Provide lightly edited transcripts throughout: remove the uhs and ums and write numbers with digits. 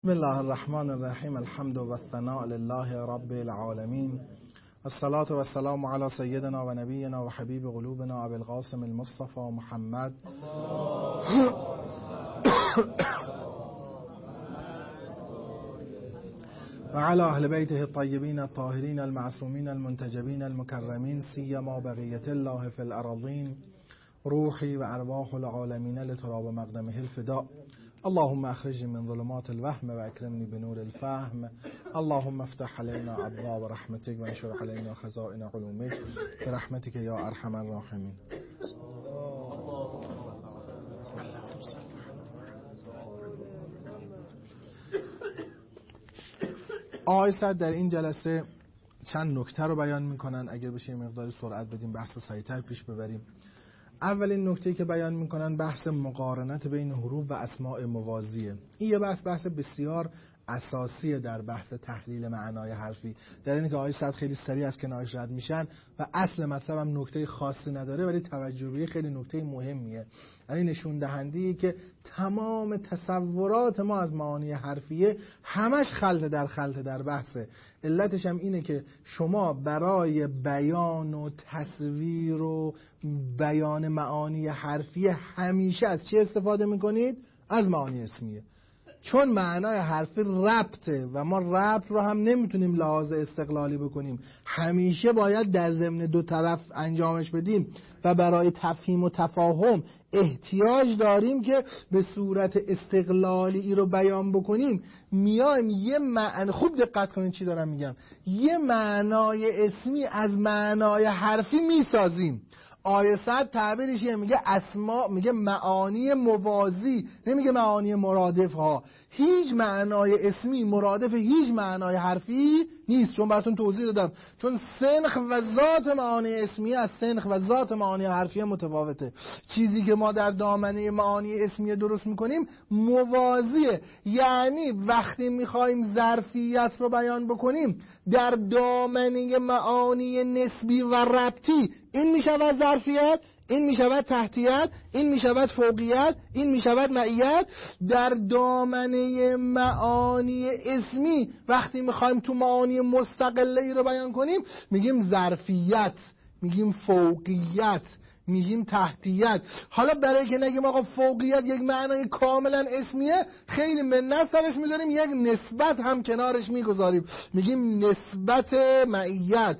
بسم الله الرحمن الرحیم. الحمد و الثناء لله رب العالمین، الصلاة و السلام علی سیدنا و نبینا و حبیب قلوبنا ابی القاسم المصطفى محمد و علی اهل بیته الطیبین الطاهرین المعصومین المنتجبین المکرمین، سیما بقیة الله فی الارضین، روحی و ارواح العالمین لتراب مقدمه الفداء. اللهم اخرجني من ظلمات الوهم واكرمني بنور الفهم. اللهم افتح علينا ابواب رحمتك وانشر علينا خزائن علومك برحمتك يا ارحم الراحمين. آقای سعد در این جلسه چند نکته رو بیان میکنن. اگر بشه مقداری سرعت بدیم بحث رو سریعتر پیش ببریم. اولین نکته که بیان میکنن بحث مقارنت بین حروف و اسماء موازیه. این یه بحث بسیار اساسیه در بحث تحلیل معنای حرفی، در اینکه آقای سعد خیلی سریع از کنارش رد میشن و اصل مطلب هم نکته خاصی نداره، ولی توجهی خیلی نکته مهمیه. یعنی نشون دهنده‌ای که تمام تصورات ما از معانی حرفیه همش خلط در بحثه. علتش هم اینه که شما برای بیان و تصویر و بیان معانی حرفیه همیشه از چی استفاده میکنید؟ از معانی اسمیه. چون معنای حرفی ربطه و ما ربط رو هم نمیتونیم لحاظ استقلالی بکنیم، همیشه باید در ضمن دو طرف انجامش بدیم و برای تفهیم و تفاهم احتیاج داریم که به صورت استقلالی ای رو بیان بکنیم. میایم یه معنی، خوب دقت کنید چی دارم میگم، یه معنای اسمی از معنای حرفی میسازیم. آیه صد تعبیرش میگه اسما، میگه معانی موازی، نمیگه معانی مرادف ها. هیچ معنای اسمی مرادف هیچ معنای حرفی نیست، چون براتون توضیح دادم. چون سنخ و ذات معانی اسمی از سنخ و ذات معانی حرفی متفاوته. چیزی که ما در دامنه معانی اسمی درست میکنیم موازیه. یعنی وقتی میخوایم ظرفیت رو بیان بکنیم در دامنه معانی نسبی و ربطی، این میشود ظرفیت، این میشود تحتیت، این میشود فوقیت، این میشود معیت. در دامنه معانی اسمی وقتی میخوایم تو معانی مستقله ای رو بیان کنیم میگیم ظرفیت، میگیم فوقیت، میگیم تحتیت. حالا برای که نگیم آقا فوقیت یک معنای کاملا اسمیه، خیلی منت سرش میذاریم، یک نسبت هم کنارش میگذاریم، میگیم نسبت معیت،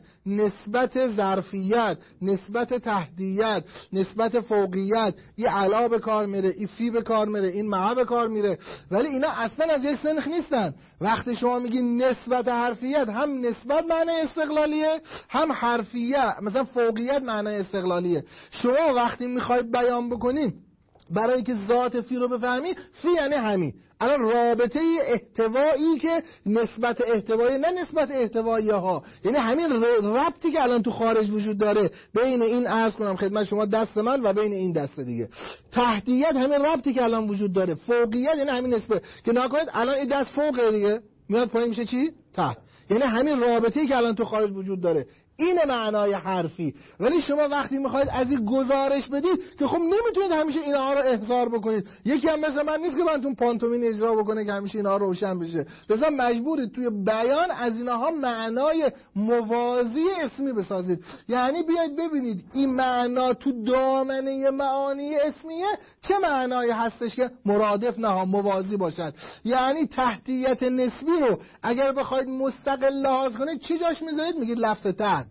نسبت ظرفیت، نسبت تحتیت، نسبت فوقیت. این علا به کار میره، این فی به کار میره، این مع به کار میره، ولی اینا اصلا از یک سنخ نیستن. وقتی شما میگی نسبت حرفیت، هم نسبت معنی استقلالیه، هم حرفیت مثلا فوقیت معنی استقلالیه. شما وقتی میخواید بیان بکنید برای که ذات فی رو بفهمی، فی یعنی همین الان رابطه احتوایی که نسبت احتوایی، نه نسبت احتوایی ها، یعنی همین ربطی که الان تو خارج وجود داره بین این عرض کنم خدمت شما دست من و بین این دست دیگه. تحتیت همین ربطی که الان وجود داره. فوقیت یعنی همین نسبت که نکنید الان این دست فوقه دیگه میاد پایین میشه چی؟ تحت. یعنی همین رابطه‌ای که الان تو خارج وجود داره، این معنای حرفی. ولی شما وقتی میخواید از این گزارش بدید که خب نمیتونید همیشه اینها رو احضار بکنید. یکی هم مثل من نیست که منتون پانتومین اجرا بکنه که همیشه اینها روشن بشه، لذا مجبورید توی بیان از اینها معنای موازی اسمی بسازید. یعنی بیاید ببینید این معنا تو دامنه معانی اسمیه چه معنایی هستش که مرادف نه موازی باشد. یعنی تحتیت نسبی رو اگر بخواید مستقل لحاظ کنید چی جاش میذارید؟ میگید لفظ تحت.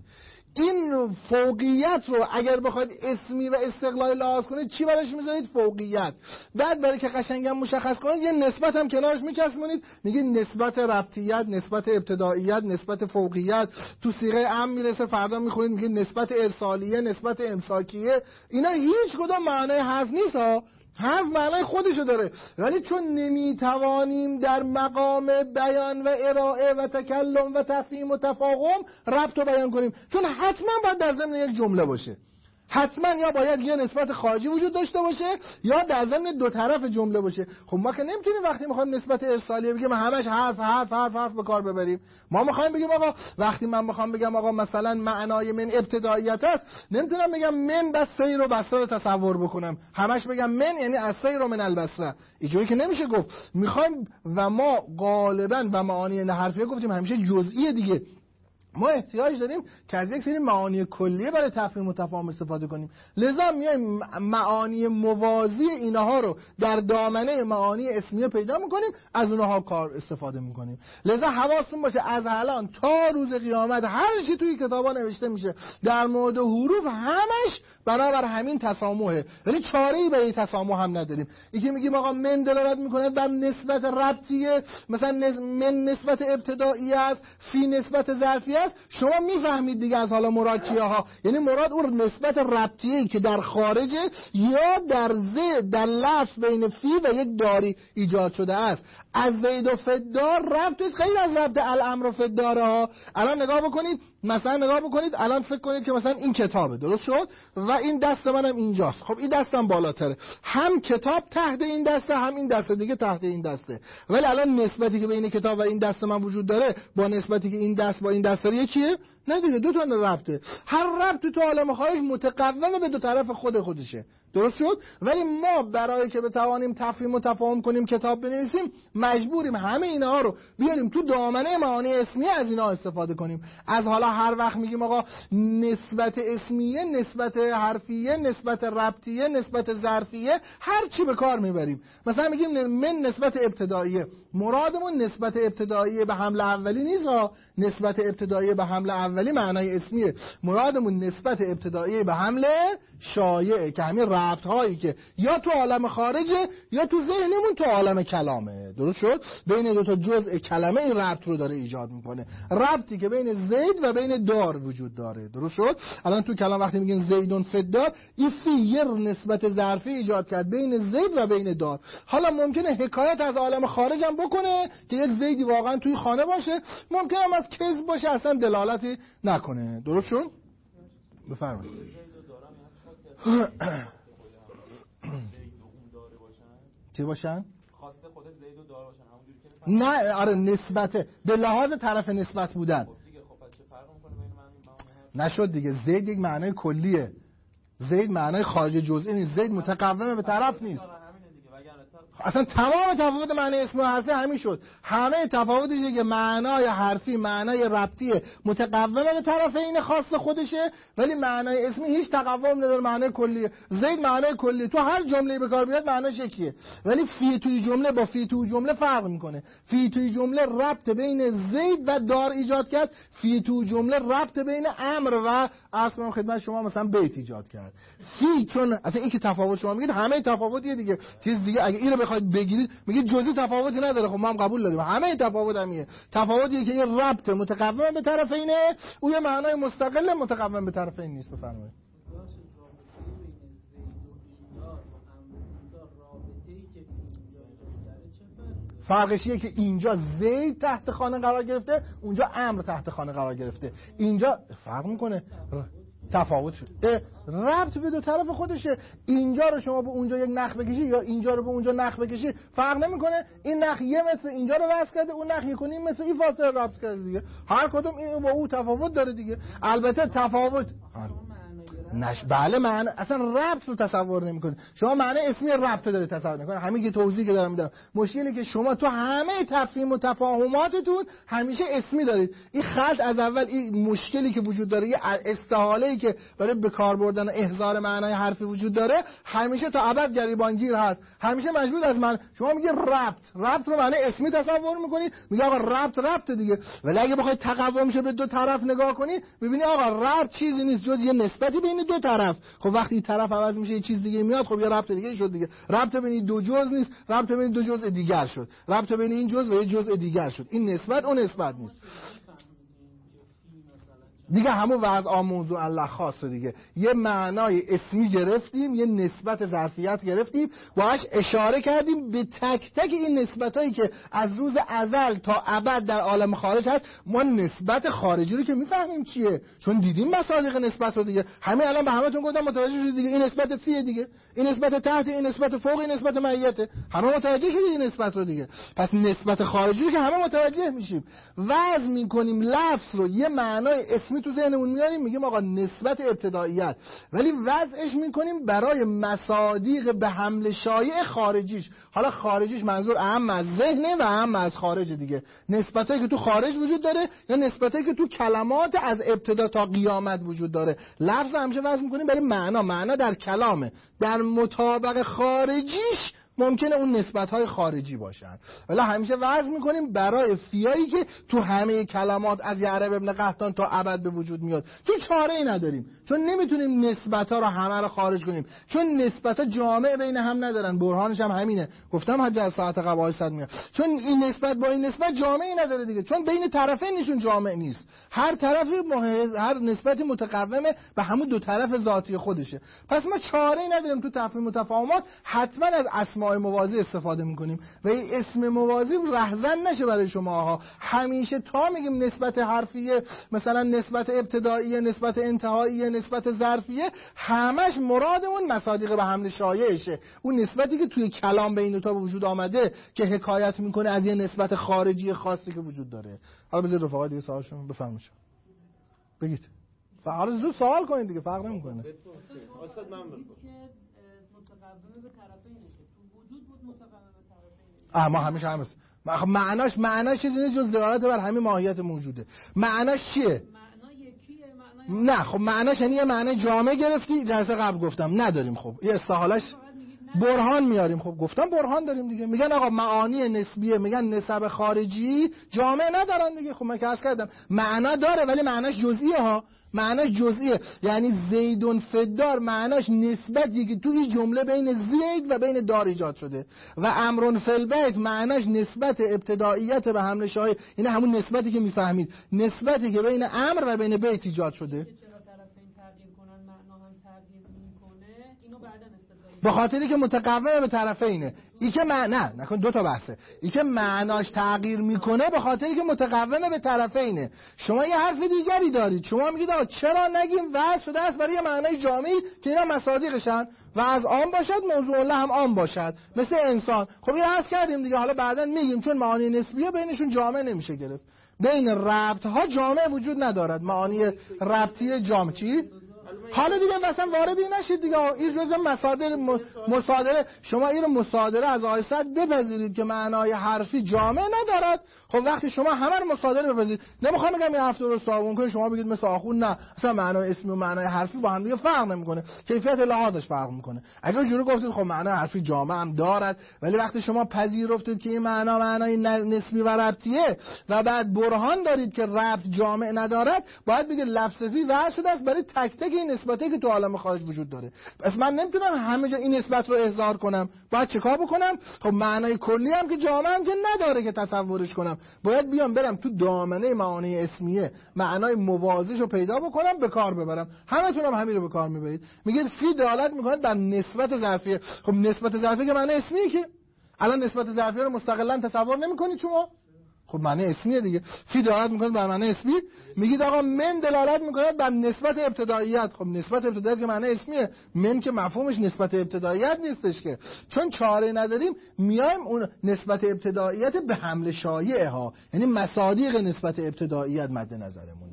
این فوقیت رو اگر بخواید اسمی و استقلالی لحاظ کنید چی براش میذارید؟ فوقیت. بعد برای که قشنگم مشخص کنید یه نسبت هم کنارش میچسبونید، میگید نسبت ربطیت، نسبت ابتداییت، نسبت فوقیت. تو صیغه عام میرسه فردا میخونید میگید نسبت ارسالیه، نسبت امساکیه. اینا هیچ کدوم معنای حرف نیست ها، حرف معنای خودشو داره، ولی چون نمیتوانیم در مقام بیان و ارائه و تکلم و تفهیم و تفاهم ربط رو بیان کنیم، چون حتما باید در ضمن یک جمله باشه، حتما یا باید یه نسبت خارجی وجود داشته باشه یا در ضمن دو طرف جمله باشه. خب ما که نمیتونیم وقتی میخوایم نسبت ارسالیه بگیم همش حرف حرف حرف حرف به کار ببریم. ما میخوایم بگیم آقا وقتی من میخوام بگم آقا مثلا معنای من ابتداییت است، نمیتونم بگم من بس سیر و بصره رو تصور بکنم، همش بگم من یعنی از سیر و من البصره، اینجوری که نمیشه گفت. میخوایم و ما غالبا و معانی حرفیه گفتیم همیشه جزئیه دیگه. ما احتیاج داریم که از یک سری معانی کلیه برای تفهیم و تفاهم استفاده کنیم. لذا میایم معانی موازی اینها رو در دامنه معانی اسمیه پیدا میکنیم، از اونها کار استفاده میکنیم. لذا حواستون باشه از الان تا روز قیامت هر چی توی کتابا نوشته میشه در مورد حروف همش برابر همین تسامحه، ولی چاره‌ای به این تسامح هم نداریم. یکی میگیم آقا من دلالت میکنه بر نسبت ربطیه، مثلا من نسبت ابتدایی است، فی نسبت ظرفی است. شما میفهمید دیگه از حالا مراد چیه ها، یعنی مراد اون نسبت ربطیه که در خارجه یا در لفظ بین فی و یک داری ایجاد شده است. از زید و فدار ربطش خیلی از ربط الامر و فداره ها. الان نگاه بکنید، مثلا نگاه بکنید، الان فکر کنید که مثلا این کتابه، درست شد، و این دست منم اینجاست. خب این دستم بالاتره، هم کتاب تحت این دسته هم این دسته دیگه تحت این دسته، ولی الان نسبتی که بین کتاب و این دست من وجود داره با نسبتی که این دست با این دست داره یکیه؟ نه دیگه، دو تا ربطه. هر ربط تو عالم خارج متقوم به دو طرف خودشه، درست شد. ولی ما برای که بتوانیم تفهیم و تفاهم کنیم کتاب بنویسیم مجبوریم همه اینها رو بیاریم تو دامنه معانی اسمیه، از اینا استفاده کنیم. از حالا هر وقت میگیم آقا نسبت اسمیه، نسبت حرفیه، نسبت ربطیه، نسبت ظرفیه، هر چی به کار میبریم. مثلا میگیم من نسبت ابتداییه، مرادمون نسبت ابتداییه به حمله اولی نیست ها، نسبت ابتداییه به حمله اولی معنای اسمیه. مرادمون نسبت ابتداییه به حمله شایعه که همین ربط هایی که یا تو عالم خارجه یا تو ذهنمون تو عالم کلامه، درست شد، بین دو تا جزء کلمه این ربط رو داره ایجاد میکنه. ربطی که بین زید و بین دار وجود داره، درست شد. الان تو کلام وقتی میگن زیدون فدار، این فی یه نسبت ظرفی ایجاد کرد بین زید و بین دار. حالا ممکنه حکایت از عالم خارج هم بکنه که یک زیدی واقعا توی خانه باشه، ممکنه هم از کذب باشه، اصلا دلالتی نکنه، درست شد. بفرمایید. چی باشن؟ خواسته خود زید و دار باشن همونجوری که نه آره نسبته به لحاظ طرف نسبت بودن. خب دیگه خب پس چه فرق میکنه بین من نشد دیگه. زید یک معنای کلیه، زید معنای خارج جزئی نیست، زید متقوم به طرف نیست. اصلا تمام تفاوت معنی اسم و حرفی همین شد. همه تفاوتشه که معنای حرفی معنای ربطی متقوم به طرفین خاص خودشه، ولی معنای اسمی هیچ تقوم نداره، معنای کلیه. زید معنای کلی تو هر جمله به کار بیاد معناش یکیه، ولی فی توی جمله با فی توی جمله فرق میکنه. فی توی جمله ربط بین زید و دار ایجاد کرد، فی توی جمله ربط بین امر و اصلا خدمت شما مثلا بیت ایجاد کرد. فی چون اصلا این که تفاوت شما میگید همه تفاوتیه دیگه، چیز دیگه اگه اینو بخواید بگیرید میگید جزئی تفاوتی نداره، خب ما هم قبول داریم همه تفاوت همیه. تفاوتیه که یه ربط متقوم به طرفینه، اون یه معنای مستقل متقوم به طرفین نیست. بفرمایید. فرقش اینه که اینجا زید تحت خانه قرار گرفته، اونجا امر تحت خانه قرار گرفته. اینجا فرق میکنه، تفاوت شده، ربط به دو طرف خودشه. اینجا رو شما به اونجا یک نخ بکشی یا اینجا رو به اونجا نخ بکشی فرق نمیکنه. این نخ یه مثل اینجا رو وصل کرده، اون نخ یک و نیم مثل این فاصله ربط کرده دیگه. هر کدوم این با اون تفاوت داره دیگه. البته تفاوت بله معنی اصلا ربط رو تصور نمی‌کنه. شما معنی اسمی ربط رو داره تصور می‌کنه. همین که توضیحی که دارم میدم، مشکلی که شما تو همه تفهیم و تفاهماتتون همیشه اسمی دارید. این خلط از اول، این مشکلی که وجود داره، یه استحاله‌ای که برای به کار بردن و احضار معنای حرفی وجود داره، همیشه تا ابد گریبانگیر هست. همیشه مجبور از من شما میگه ربط رو معنی اسمی تصور می‌کنید، میگه آقا ربط دیگه. ولی اگه بخواید تقوم شه به دو طرف نگاه کنید، ببینید آقا ربط چیزی نیست جز یه نسبتی بین دو طرف. خب وقتی طرف عوض میشه یه چیز دیگه میاد، خب یه ربط دیگه شد دیگه. ربط بین دو جزء نیست، ربط بین دو جزء دیگر شد، ربط بین این جزء و یه جزء دیگر شد. این نسبت اون نسبت نیست. دیگه همون وضع موضوع الله خاصه دیگه. یه معنای اسمی گرفتیم، یه نسبت ظرفیت گرفتیم، باهاش اشاره کردیم به تک تک این نسبتایی که از روز ازل تا ابد در عالم خارج هست. ما نسبت خارجی رو که میفهمیم چیه، چون دیدیم مصادیق نسبت رو دیگه. همین الان به همتون گفتم متوجه شدید دیگه. این نسبت فیه دیگه، این نسبت تحت، این نسبت فوق، این نسبت معیته. همه متوجه شدید این نسبت رو دیگه. پس نسبت خارجی رو که همه متوجه میشیم، وضع میکنیم لفظ رو، یه معنای اسمی تو ذهنمون میاریم، میگیم آقا نسبت ابتداییت، ولی وضعش میکنیم برای مصادیق به حمل شایع خارجیش. حالا خارجیش منظور اهم از ذهنه و اهم از خارج دیگه. نسبتایی که تو خارج وجود داره یا نسبتایی که تو کلمات از ابتدا تا قیامت وجود داره. لفظ همیشه وضع میکنیم برای معنا در کلامه، در مطابق خارجیش ممکنه اون نسبت‌های خارجی باشن، ولی همیشه وضع می‌کنیم برای فیایی که تو همه کلمات از یعرب ابن قحطان تا ابد به وجود میاد. تو چاره‌ای نداریم، چون نمیتونیم نسبت‌ها رو همه رو خارج کنیم، چون نسبت‌ها جامع بین هم ندارن. برهانش هم همینه، گفتم حج از ساعت قبل صد میاد، چون این نسبت با این نسبت جامعی نداره دیگه، چون بین طرفینشون جامع نیست. هر طرفی هر نسبتی متقومه به همون دو طرف ذاتی خودشه. پس ما چاره‌ای نداریم تو تفهیم و تفاهمات حتما از اسماء موازی استفاده میکنیم و این اسم موازی رهزن نشه برای شماها. همیشه تا میگیم نسبت حرفیه، مثلا نسبت ابتداییه، نسبت انتهاییه، نسبت ظرفیه، همش مرادمون مصادیق به حمل شایعشه. اون نسبتی که توی کلام بین دو تا وجود آمده که حکایت میکنه از یه نسبت خارجی خاصی که وجود داره. حالا بذار رفقا دیگه سوالشون بفرمایید. بگید. حالا زود سوال کنید دیگه، فرق نمیکنه. استاد من متقوم به طرفینه، تو وجود بود متقوم به طرفینه. ما همیشه هم است. معناش چیزی نیست جز دلالت بر همین ماهیت موجوده. معناش چیه؟ معنا یکیه، معنای نه خب معناش یعنی یه معنی جامع گرفتی. جلسه قبل گفتم نداریم. خب یه استحالش برهان میاریم. خب گفتم برهان داریم دیگه. میگن آقا معانی نسبیه، میگن نسب خارجی جامع ندارن دیگه. خب من که عرض کردم معنا داره ولی معناش جزئیه ها. معناش جزئیه، یعنی زیدون فدار معناش نسبتی که توی جمله بین زید و بین دار ایجاد شده و امرون فالبیت معناش نسبت ابتداییت به حمل شایع. این همون نسبتی که میفهمید، نسبتی که بین امر و بین بیت ایجاد شده. به خاطری که متقوم به طرفینه. ای که نکن دو تا بحثه. ای که معناش تغییر میکنه به خاطری که متقوم به طرفینه. شما یه حرف دیگری دارید، شما میگید آقا چرا نگیم وضع شده است برای یه معنای جامعی که اینا مصادیقشن و از عام باشد موضوع الله هم عام باشد، مثل انسان. خب این عرض کردیم دیگه، حالا بعدا میگیم چون معانی نسبیه بینشون جامع نمیشه گرفت. بین ربط ها جامع وجود ندارد. معانی ربطی جامع چی؟ حالا دیگه مثلا واردی نشید دیگه. این جزء مصادره. شما این رو مصادره از آیه 100 بپذیرید که معنای حرفی جامع ندارد. خب وقتی شما همه رو مصادره بپذیرید، نمیخوام بگم این حرف درست صاحب کنید شما بگید مثل آخون، نه اصلا معنای اسمی و معنای حرفی با هم دیگه فرق نمیکنه، کیفیت لحاظش فرق میکنه. اگه جوری گفتید خب معنای حرفی جامع هم دارد، ولی وقتی شما پذیرفتید که این معنای نسبی و ربطیه و بعد برهان دارید که ربط جامع ندارد، باید بگید لفظی وضع شده است برای تک تک این نسبتی که تو عالم خارج وجود داره. پس من نمیتونم همه جا این نسبت رو اظهار کنم. باید چیکار بکنم؟ خب معنای کلی هم که جامع هم که نداره که تصورش کنم. باید بیام برم تو دامنه معانی اسمیه معنای موازیش رو پیدا بکنم، به کار ببرم. همتون هم همین رو به کار میبرید. میگید فی دلالت میکنه بر نسبت ظرفیه. خب نسبت ظرفیه که معنی اسمیه که الان نسبت ظرفیه رو مستقلا تصور نمیکنید شما. خب معنی اسمیه دیگه. فی دلالت میکنه بر معنی اسمی. میگید آقا من دلالت میکنه بر نسبت ابتداییت. خب نسبت ابتداییت که معنی اسمیه، من که مفهومش نسبت ابتداییت نیستش که، چون چاره نداریم میایم اون نسبت ابتداییت به حمل شایعه ها، یعنی مصادیق نسبت ابتداییت مد نظرمونه.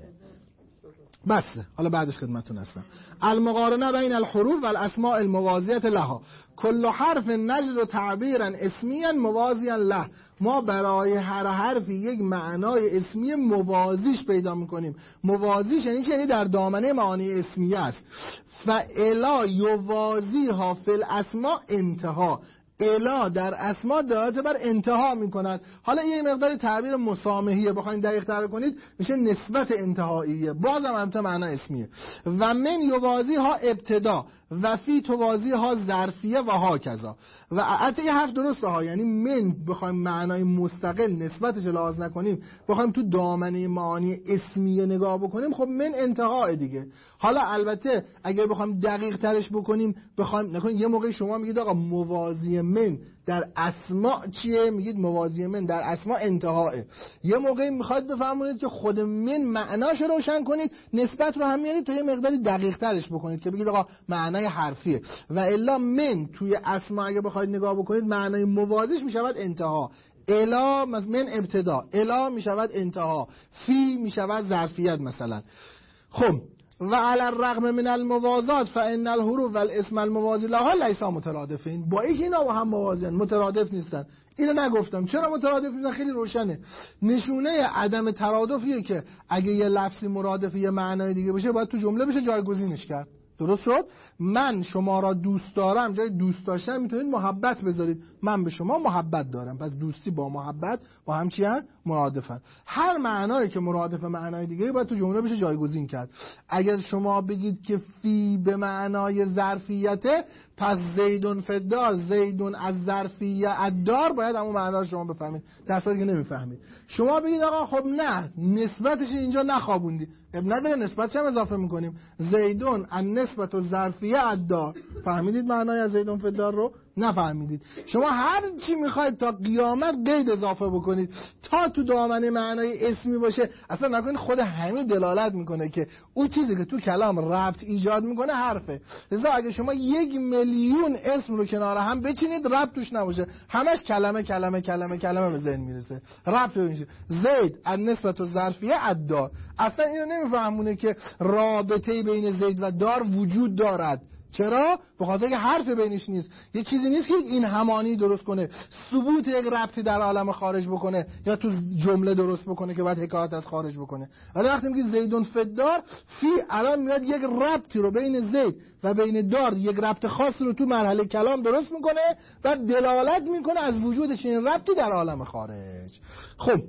بس حالا بعدش خدمتتون هستم. المقارنه بین الحروف و الاسماء الموازیه لها، کل حرف نجد تعبیرا اسمیا موازیا له. ما برای هر حرفی یک معنای اسمی موازیش پیدا میکنیم. موازیش یعنی در دامنه معانی اسمیه است. فالا یوازیها فی الاسماء انتها. الا در اسما دلالت بر انتها میکند. حالا یه مقدار تعبیر مسامحیه بخواید دقیق تر کنید میشه نسبت انتهاییه، بازم هم تا معنا اسمیه. و من یوازی ها ابتدا، و فی توازی ها ظرفیه و ها کذا. و حتی یه حرف درسته ها، یعنی من بخوایم معنای مستقل نسبتش لحاظ نکنیم، بخوایم تو دامنه معانی اسمیه نگاه بکنیم، خب من انتهای دیگه. حالا البته اگر بخوایم دقیق ترش بکنیم، بخوایم نکنیم یه موقع شما میگید آقا موازی من در اسماء چیه؟ میگید موازی من در اسماء انتهاه. یه موقعی میخواد بفهمونید که خود من معناش روشن کنید، نسبت رو هم میارید تا یه مقداری دقیق ترش بکنید که بگید آقا معنای حرفیه. و الا من توی اسماء اگه بخواید نگاه بکنید معنای موازیش میشود انتها. الا من ابتدا، الا میشود انتها، فی میشود ظرفیت مثلا. خب و علی الرغم من الموازات فان الحروف والاسم الموازی لها لیس مترادفین. با اینکه اینا با هم موازیان، مترادف نیستن. اینو نگفتم. چرا مترادف نیستن؟ خیلی روشنه. نشونه عدم ترادفیه که اگه یه لفظی مرادف یه معنای دیگه باشه، باید تو جمله بشه جایگزینش کرد. درست شد؟ من شما را دوست دارم، جای دوست داشتن میتونید محبت بذارید. من به شما محبت دارم. پس دوستی با محبت با هم چی هست؟ مرادفن. هر معنایی که مرادف معنای دیگه باید تو جمله بشه جایگزین کرد. اگر شما بگید که فی به معنای ظرفیته، پس زیدون فدار، زیدون از ظرفیه الدار، باید همون معنا رو شما بفهمید، در صورتی که نمیفهمید. شما بگید آقا خب نه، نسبتش اینجا نخوابوندی، اب نداره نسبتش هم اضافه میکنیم، زیدون ان نسبت و ظرفیه الدار. فهمیدید معنای از زیدون فدار رو؟ نفهمیدید. شما هر چی میخواید تا قیامت قید اضافه بکنید تا تو دامنه معنای اسمی باشه، اصلا نکنید خود همین دلالت میکنه که اون چیزی که تو کلام ربط ایجاد میکنه حرفه. لذا اگه شما 1,000,000 اسم رو کنار هم بچینید ربط توش نباشه، همش کلمه کلمه کلمه کلمه به ذهن میرسه، ربط نمیشه. زید النسبت و ظرفیه الدار، اصلا اینو نمیفهمونه که رابطه بین زید و دار وجود دارد. چرا؟ به خاطر که حرف بینش نیست. یه چیزی نیست که این همانی درست کنه، ثبوت یک ربطی در عالم خارج بکنه یا تو جمله درست بکنه که بعد حکایت از خارج بکنه. ولی وقتی میگی زیدون فدار، فی الان میاد یک ربطی رو بین زید و بین دار، یک ربط خاصی رو تو مرحله کلام درست میکنه و دلالت میکنه از وجودش این ربطی در عالم خارج. خب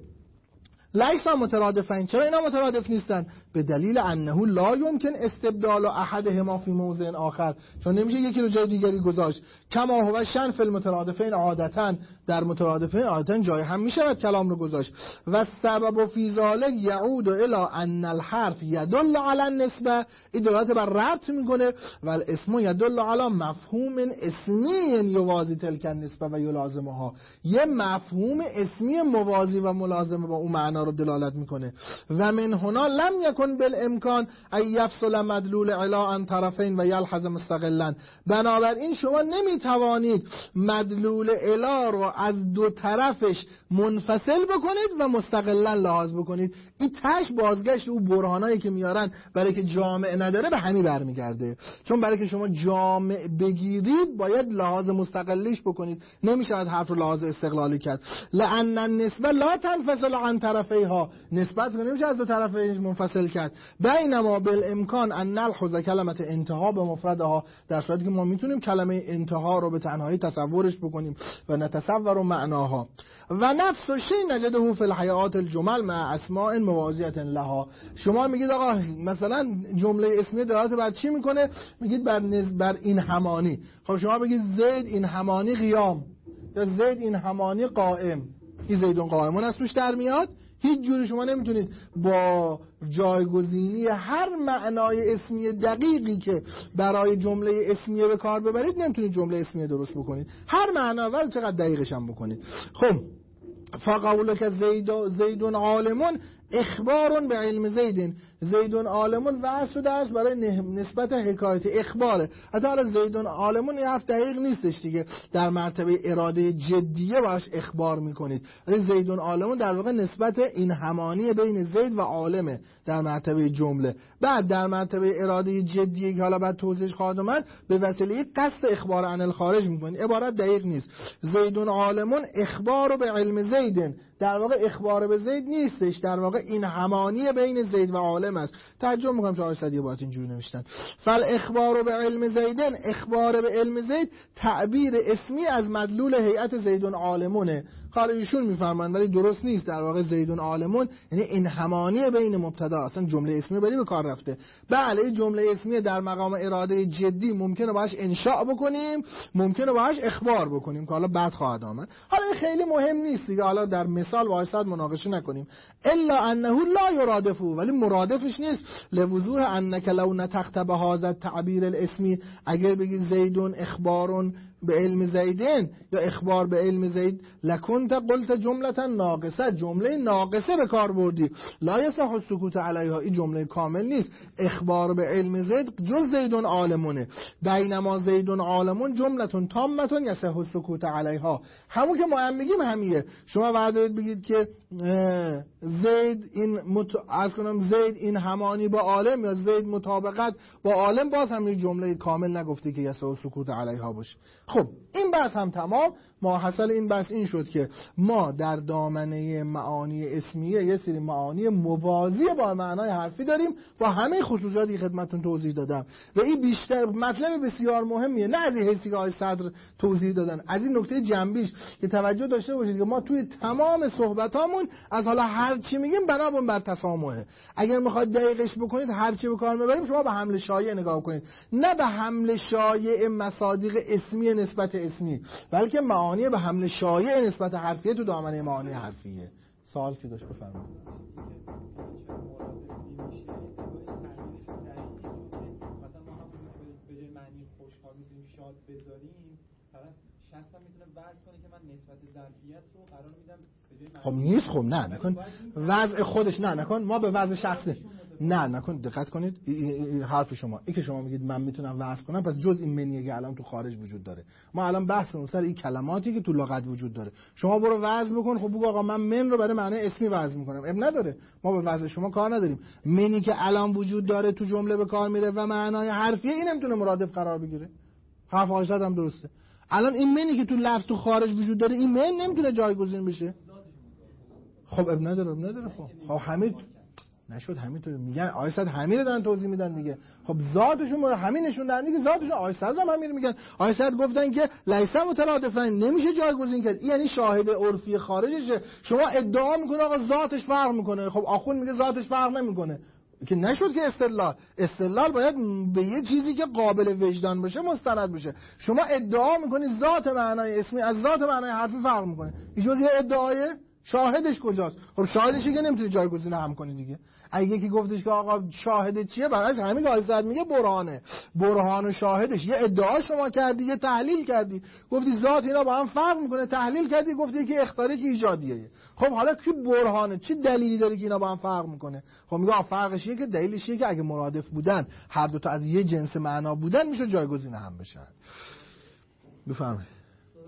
لیسا مترادفین. چرا اینا مترادف نیستن؟ به دلیل انه لا یمکن استبدال احدهما فی موضع آخر، چون نمیشه یکی رو جای دیگری گذاشت. کما هو شأن فی المترادفین عادتا، در مترادفین عادتا جای هم میشود کلام رو گذاشت. و سبب فی ذلک یعود الی ان الحرف یدل علی النسبه، این دلالت بر ربط میکنه، و الاسم یدل علی مفهوم اسمی یوازی تلک النسبه و یلازمها، یه مفهوم اسمی موازی و ملازمه با اون معنا رو دلالت میکنه. و من هنا لم یکن بالامکان ای یفصل مدلول علا عن طرفین و یلحظ مستقلا. بنابراین شما نمیتوانید مدلول علا رو از دو طرفش منفصل بکنید و مستقلا لحاظ بکنید. این تش بازگشت او برهانایی که میارن برای که جامع نداره به همین برمیگرده. چون برای که شما جامع بگیرید باید لحاظ مستقلیش بکنید، نمیشه حرف رو لحاظ استقلالی کرد. لأن النسبه لا تنفصل عن طرفیها، نسبت رو نمیشه از دو طرفش منفصل کرد. بینما بالامکان ان نلحظ کلمه انتها به مفردها، در صورتی که ما میتونیم کلمه انتها رو به تنهایی تصورش بکنیم و نتصور معناها. و نفس الشیء نجده فی الحیات الجمل مع اسماء موازیه لها. شما میگید آقا مثلا جمله اسمی دلالت بر چی میکنه؟ میگید بر این همانی. خب شما بگید زید این همانی قیام، یا زید این همانی قائم، این زیدون قائمون از توش در میاد. هیچ جوری شما نمیتونید با جایگزینی هر معنای اسمی دقیقی که برای جمله اسمیه به کار ببرید نمیتونید جمله اسمیه درست بکنید، هر معنا ولی چقدر دقیقش هم بکنید. خب فقولک زیدون عالمون اخبارون به علم زیدین، زیدون عالمون وصف است برای نسبت حکایت اخباره. حتی حالا زیدون عالمون این حرف دقیق نیستش دیگه، در مرتبه اراده جدیه باش اخبار میکنید، ولی زیدون عالمون در واقع نسبت این همانی بین زید و عالمه در مرتبه جمله. بعد در مرتبه اراده جدیه که حالا بعد توضیحش خواهد اومد به وسیله قصد اخبار عن الخارج میکنید، عبارت دقیق نیست. زیدون عالمون اخبار به علم زیدن، در واقع اخبار به زید نیستش، در واقع این همانی بین زید و عالم است. تعجب میکنم چه آیه باید اینجوری نوشتن. فال اخبار به علم زیدن، اخبار به علم زید تعبیر اسمی از مدلول هیئت زیدون عالمونه. حالا ایشون میفرمایند ولی درست نیست. در واقع زیدون عالمون یعنی این همانی بین مبتدا، اصلا جمله اسمی بری به کار رفته. بله این جمله اسمی در مقام اراده جدی ممکنه باهاش انشاء بکنیم، ممکنه باهاش اخبار بکنیم که حالا بعد خواهد آمد. حالا این خیلی مهم نیست دیگه، حالا در مثال واسط مناقشه نکنیم. الا انه لا یرادفه، ولی مرادفش نیست. لوضوح انک لو نطقت بهذا التعبیر الاسمی، اگر بگی زیدون اخبارون به علم زیدن یا اخبار به علم زید، لکنت قلت جملتا ناقصه، جمله ناقصه به کار بردی. لا یصح السکوت علیها، این جمله کامل نیست. اخبار به علم زید جز زیدون عالمونه، بینما زیدون عالمون جملتون تامتون یصح السکوت علیها. همون که ما هم میگیم همیه. شما بردارید بگید که زید این زید این همانی با عالم یا زید مطابقت با عالم، باز هم یک جمله کامل نگفتی که یصح السکوت علیها باشه. خب این بحث هم تمام. ما حاصل این بحث این شد که ما در دامنه معانی اسمیه یه سری معانی موازی با معنای حرفی داریم با همه خصوصیاتی خدمتتون توضیح دادم و این بیشتر مطلب بسیار مهمیه، نه از این حسی که آقای صدر توضیح دادن، از این نکته جنبیش که توجه داشته باشید که ما توی تمام صحبتامون از حالا هر چی میگیم بنابراین بر تسامحه. اگر میخواید دقیقش بکنید هر چی به کار میبریم شما به حمل شایع نگاه کنید، نه به حمل شایع مصادیق اسمی نسبت اسمی، بلکه معانی به حمل شایع نسبت حرفیه تو دامنه معانی حرفیه. سوال که داشت بفرمایید. مثلا ما هم به جای معنی خوشحال میتونیم شاد بذاریم، طرف شخص هم میتونه وضع کنه که من نسبت ظرفیت رو قرار میدم به جای معنی. خب نیست، خب نه نکن وضع خودش، نه نکن ما به وضع شخصی نه نکن. دقت کنید این حرف شما، این که شما میگید من میتونم وضع کنم، پس جز این منیه که الان تو خارج وجود داره. ما الان بحثمون سر این کلماتی که تو لغت وجود داره. شما برو وضع بکن، خب بگو آقا من من رو برای معنی اسمی وضع میکنم، اب نداره، ما به وضع شما کار نداریم. منی که الان وجود داره تو جمله به کار میره و معنای حرفیه، این نمیتونه مرادف قرار بگیره. حرف آیشت هم درسته. الان این منی که تو لفظ تو خارج وجود داره، این من نمیتونه جایگزین بشه. خب اب نداره. خب همین نشد، همینطور میگن آیسد همین رو دارن توضیح میدن دیگه. خب ذاتشون همین نشون دادن دیگه، ذاتشون آیسد هم همین میگن. آیسد گفتن که لیس مترادفن، نمیشه جایگزین کرد. یعنی شاهد عرفی خارجشه. شما ادعا میکنه آقا ذاتش فرق میکنه، خب آخوند میگه ذاتش فرق نمیکنه، که نشد که استدلال باید به یه چیزی که قابل وجدان باشه مستند بشه. شما ادعا میکنید ذات معنای اسمی از ذات معنای حرفی فرق میکنه، این یه ادعایه. شاهدش کجاست؟ خب شاهدشی که نمیتونی جایگزین هم کنی دیگه. اگه یکی گفتش که آقا شاهد چیه، برعکس همین که آیه میگه برهان و شاهدش. یه ادعا شما کردی، یه تحلیل کردی، گفتی ذات اینا با هم فرق میکنه، تحلیل کردی گفتی که اختیاری که ایجادیه. خب حالا کی برهانه؟ چی دلیلی داره که اینا با هم فرق میکنه؟ خب میگه فرقش اینه که دلیلش اینه که اگه مرادف بودن، هر دو تا از یه جنس معنا بودن، میشه جایگزین هم بشن. بفرمایید.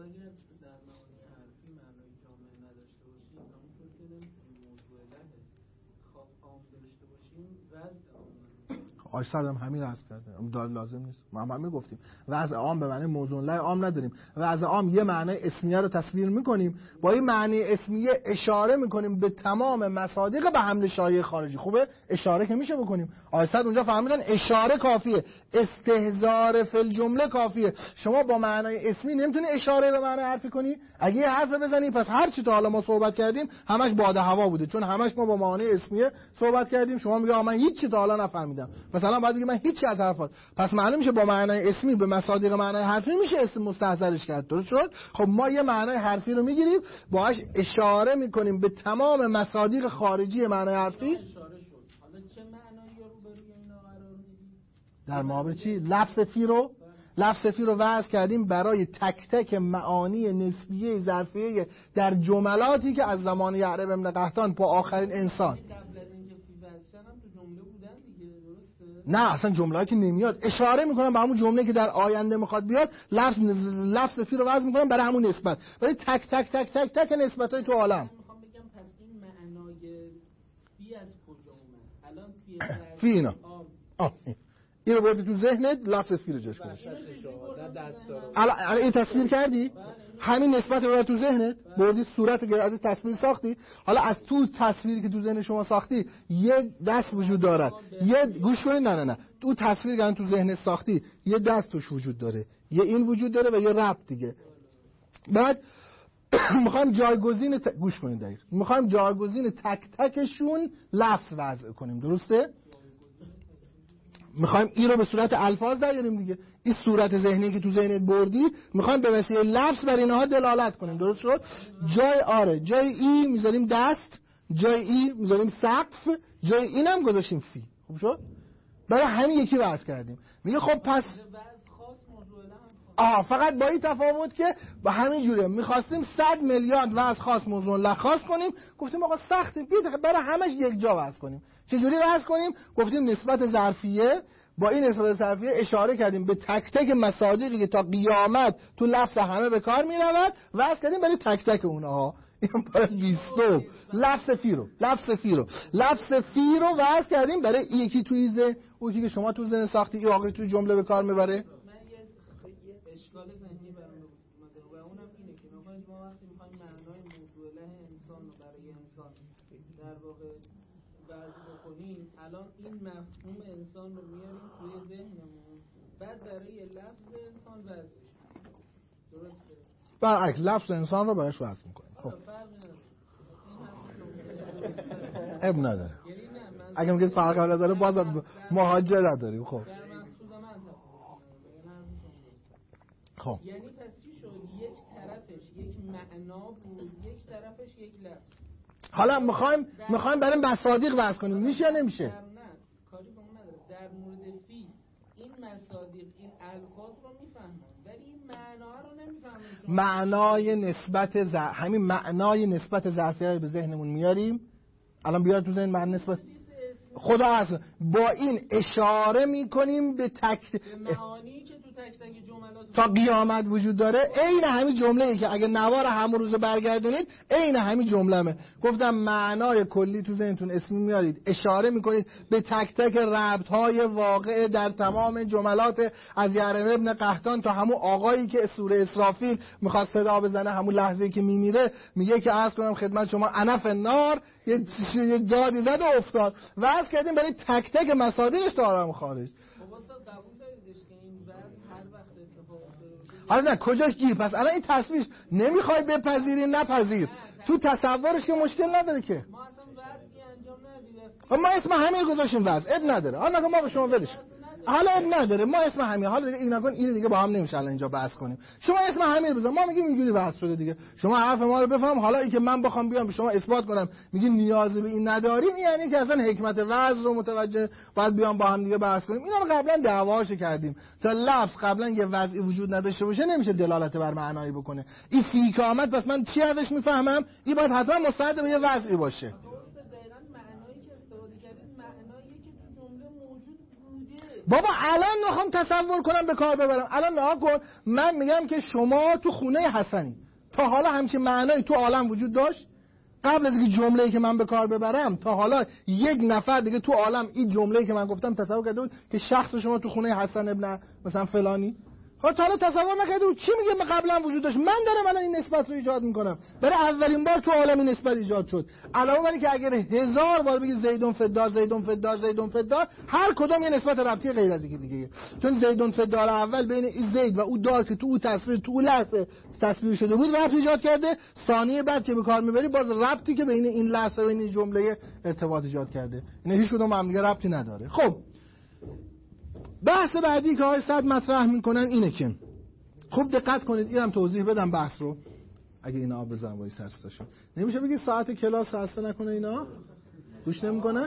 آیسد هم همین عرض کرده، لازم نیست. ما هم گفتیم وضع عام به معنی موضوع له عام نداریم. وضع عام یه معنی اسمیه رو تصویر میکنیم، با این معنی اسمیه اشاره میکنیم به تمام مصادیق به حمل شایع خارجی. خوبه اشاره که میشه بکنیم. آیسد اونجا فهمیدن اشاره کافیه، استحضار فی الجمله کافیه. شما با معنی اسمی نمیتونی اشاره به معنی حرفی کنی. اگه یه حرف بزنی پس هر چی تا حالا ما صحبت کردیم همش باد هوا بوده، چون همش ما با معنی اسمیه صحبت کردیم. شما میگه من هیچ چی تا حالا نفهمیدم، مثلا بعد بگی من هیچ چی از حرفات، پس معلوم میشه با معنای اسمی به مصادیق معنای حرفی میشه اسم مستحضرش کرد. درست شد؟ خب ما یه معنای حرفی رو میگیریم باهاش اشاره میکنیم به تمام مصادیق خارجی معنای حرفی. حالا چه معنایی رو روبروی اینا قرار میدی؟ در مقابل چی؟ لفظ فی رو وضع کردیم برای تک تک معانی نسبیه ظرفیه در جملاتی که از زمان یعرب ابن قحطان تا آخرین انسان. نه اصلا جمله‌ای که نمیاد اشاره میکنم به همون جمله که در آینده میخواد بیاد، لفظ فی رو وضع میکنم برای همون نسبت، برای تک تک تک تک تک نسبتای تو عالم. میخوام بگم پس این معنای فی از کجا اومد؟ الان فی اینا این رو بردی تو ذهنت، لفظ فی رو جاش گذاشتی. الان این تصویر کردی؟ همین نسبت رو تو ذهنت بردی، صورت از تصویر ساختی. حالا از تو تصویری که تو ذهن شما ساختی یه دست وجود دارد، یه گوش کنید، نه تو تصویری که تو ذهنت ساختی یه دست توش وجود داره، یه این وجود داره و یه ربط دیگه. بعد میخوایم جایگزین گوش کنید دقیق، میخوایم جایگزین تک تکشون لفظ وضع کنیم، درسته؟ میخوایم این رو به صورت الفاظ دراریم دیگه. این صورت ذهنی که تو ذهنت بردی میخوایم به وسیله لفظ بر اینها دلالت کنیم، درست شد؟ جای ای میذاریم دست، جای ای میذاریم سقف، جای اینم گذاشتیم فی. خوب شد؟ برای همین یکی وضع کردیم. میگه خب پس فقط با این تفاوت که با همین جوره میخواستیم 100 میلیارد وضع خاص موضوع لخاص کنیم، گفتیم آقا سخته، بیایید برای همش یک جا وضع کنیم. چجوری وضع کنیم؟ گفتیم نسبت ظرفیه. با این نسبت ظرفیه اشاره کردیم به تک تک مصادیقی که تا قیامت تو لفظ همه به کار میرود، وضع کردیم برای تک تک اونها. این برای 20 لفظ فی رو وضع کردیم برای یکی تو ایزه، اون که شما تو ذهن ساختی، این واقعی تو جمله به کار میبره. اشکال ذهنی برام اومده و اونم اینه که ما وقتی می‌خوایم معنای موضوع له انسان رو برای انسان در واقع وضع بکنیم، الان این مفهوم انسان رو میاریم توی ذهنمون، بعد برای لفظ انسان وضع می‌کنیم. درسته؟ برعکس لفظ انسان رو براش وضع می‌کنیم. خب اب نداره. اگه میگید فرق نداره باز مهاجر نداریم. خب خب یعنی پس چی شد؟ یک طرفش یک معنا بود، یک طرفش یک لفظ. حالا میخوایم برای مصادیق وضع کنیم، میشه یا نمیشه؟ نه کاری به اون نداره. در مورد فی این مصادیق این الفاظ رو میفهمن ولی این معنا رو نمیفهمن. همین معنای نسبت ظرفیه رو به ذهنمون میاریم. الان بیاد تو ذهن معنی نسبت خدا اصلا با این اشاره میکنیم به معانی که تو تک تک جملات تا قیامت وجود داره. عین همین جمله‌ای که اگه نوار همون روز برگردونید عین همین جمله‌مه. گفتم معنای کلی تو ذهنتون اسمی میارید، اشاره میکنید به تک تک ربط‌های واقع در تمام جملات از یعرب ابن قحطان تا همون آقایی که سوره اسرافیل میخواد صدا بزنه، همون لحظه‌ای که میمیره میگه که عرض کنم خدمت شما انف النار، یه دادی زد و افتاد. واسه کردیم برای تک تک مصادیقش دارم خارج. حالا نه کجاش گیر؟ پس الان این تصویرش نمیخوای بپذیری، نپذیر. تو تصورش که مشکل نداره که. ما اصلا وضعی انجام ما ندیدیم. اسم همین گذاشتیم وضع، اب نداره. حالا ما به شما ولش. حالا اب نداره، ما اسم همین. حالا دیگه اینا کن، این دیگه با هم نمیشه الان اینجا بحث کنیم. شما اسم همین بزن، ما میگیم اینجوری وضع شده دیگه. شما حرف ما رو بفهم. حالا این که من بخوام بیام به شما اثبات کنم میگین نیاز به این نداریم، یعنی که اصلا حکمت وضع رو متوجه باید بیام با هم دیگه بحث کنیم. اینا رو قبلا دعواش کردیم. تا لفظ قبلا یه وضعی وجود نداشته باشه نمیشه دلالت بر معنایی بکنه. این فی که آمد پس من چی ازش میفهمم؟ این باید حتما مستعد به یه وضعی باشه. بابا الان میخوام تصور کنم به کار ببرم. الان نها کن، من میگم که شما تو خونه حسنی، تا حالا همچین معنایی تو عالم وجود داشت؟ قبل از اینکه جمله‌ای که من به کار ببرم تا حالا یک نفر دیگه تو عالم این جمله‌ای که من گفتم تصور کرده بود که شخص شما تو خونه حسن ابن مثلا فلانی؟ خب تا حالا تصور نکرده بود. کی میگه من قبلا وجود داشت؟ من دارم الان این نسبت رو ایجاد میکنم. برای اولین بار تو عالم این نسبت ایجاد شد. علاوه بر اینکه اگر 1000 بار بگی زیدون فدار زیدون فدار زیدون فدار، هر کدام یه نسبت ربطی غیر از دیگه. چون زیدون فدار اول بین این زید و اون دار که تو اون تصویر تو اون لحظه تصویر شده بود ربط ایجاد کرده. ثانیه بعد که به کار میبری باز ربطی که بین این لحظه و این جمله ارتباط ایجاد کرده. اینا هیچ کدوم هم دیگه ربطی نداره. خب بحث بعدی که آقای صد مطرح میکنن اینه که خوب دقت کنید، اینم توضیح بدم بحث رو. اگه اینا آب بزنم وای سرستاشون نمیشه بگید ساعت کلاس هسته نکنه، اینا گوش نمیکنه.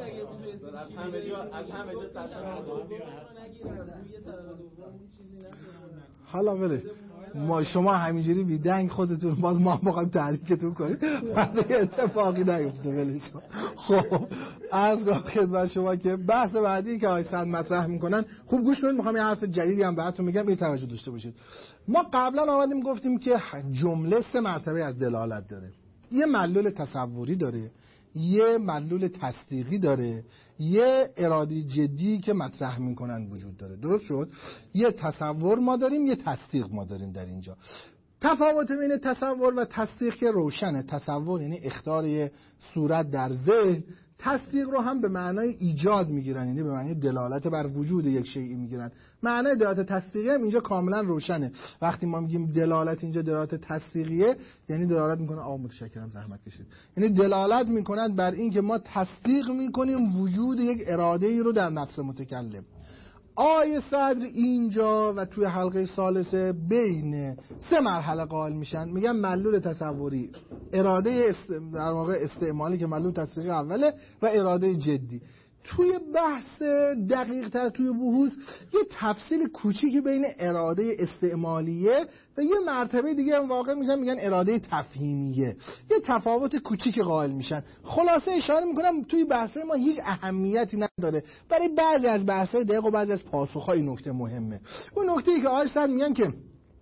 حالا ولی ما شما همینجوری بیدنگ خودتون باز ما بخوایم تحریکتون کنیم بعد اتفاقی نیفته. ولی خب عرض کنم خدمت شما که بحث بعدی که آقای صد مطرح میکنن خوب گوش کنید. میخوام یه حرف جدیدی هم براتون میگم، این توجه داشته باشید. ما قبلا آمدیم گفتیم که جمله 3 مرتبه از دلالت داره. یه معلول تصوری داره، یه معلول تصدیقی داره، یه ارادی جدی که مطرح میکنن وجود داره. درست شد؟ یه تصور ما داریم، یه تصدیق ما داریم. در اینجا تفاوت بین تصور و تصدیق که روشنه. تصور یعنی اخطار صورت در ذهن، تصدیق رو هم به معنای ایجاد میگیرن، یعنی به معنای دلالت بر وجود یک شیئی میگیرن. معنای دلالت تصدیقی هم اینجا کاملا روشنه. وقتی ما میگیم دلالت اینجا دلالت تصدیقیه، یعنی دلالت میکنه متشکرم زحمت کشید، یعنی دلالت میکنن بر این که ما تصدیق میکنیم وجود یک اراده ای رو در نفس متکلم. آیه صدر اینجا و توی حلقه ثالثه بین 3 مرحله قائل میشن، میگن معلول تصوری، اراده در واقع استعمالی که معلول تصدیقی اوله و اراده جدی. توی بحث دقیق تر توی بحوث یه تفصیل کوچیکی بین اراده استعمالیه و یه مرتبه دیگه هم واقع میشن، میگن اراده تفهیمیه. یه تفاوت کوچیک قائل میشن. خلاصه اشاره میکنم توی بحث ما هیچ اهمیتی نداره، برای بعضی از بحث‌های دقیق و بعضی از پاسخ‌ها این نکته مهمه. اون نکته‌ای که آقای صدر میگن که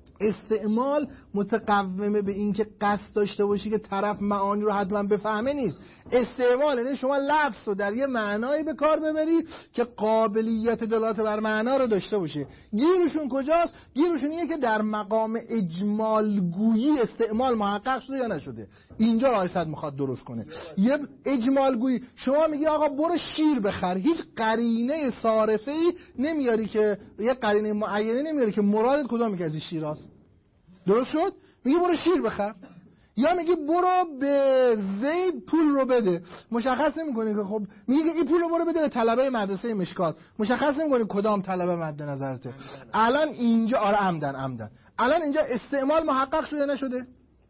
استعمال متقومه به این که قصد داشته باشی که طرف معانی رو حتما بفهمه نیست. استعمال یعنی شما لفظ رو در یه معنایی به کار ببری که قابلیت دلالت بر معنا رو داشته باشه. گیرشون کجاست؟ گیرشون اینه که در مقام اجمالگویی استعمال محقق شده یا نشده. اینجا آقای صدر میخواد درست کنه. یه اجمالگویی، شما میگی آقا برو شیر بخر، هیچ قرینه صارفه‌ای نمیاری که یه قرینه معینه نمیاری که مرادت کدومی که از این شیراست. درست شد؟ میگی برو شیر بخر، یا میگی برو به زید پول رو بده، مشخص نمی‌کنی که خب میگه این پول رو برو بده به طلبه مدرسه مشکات، مشخص نمی‌کنی کدام طلبه مد نظرته. الان اینجا عمدن الان اینجا استعمال محقق شده نشده؟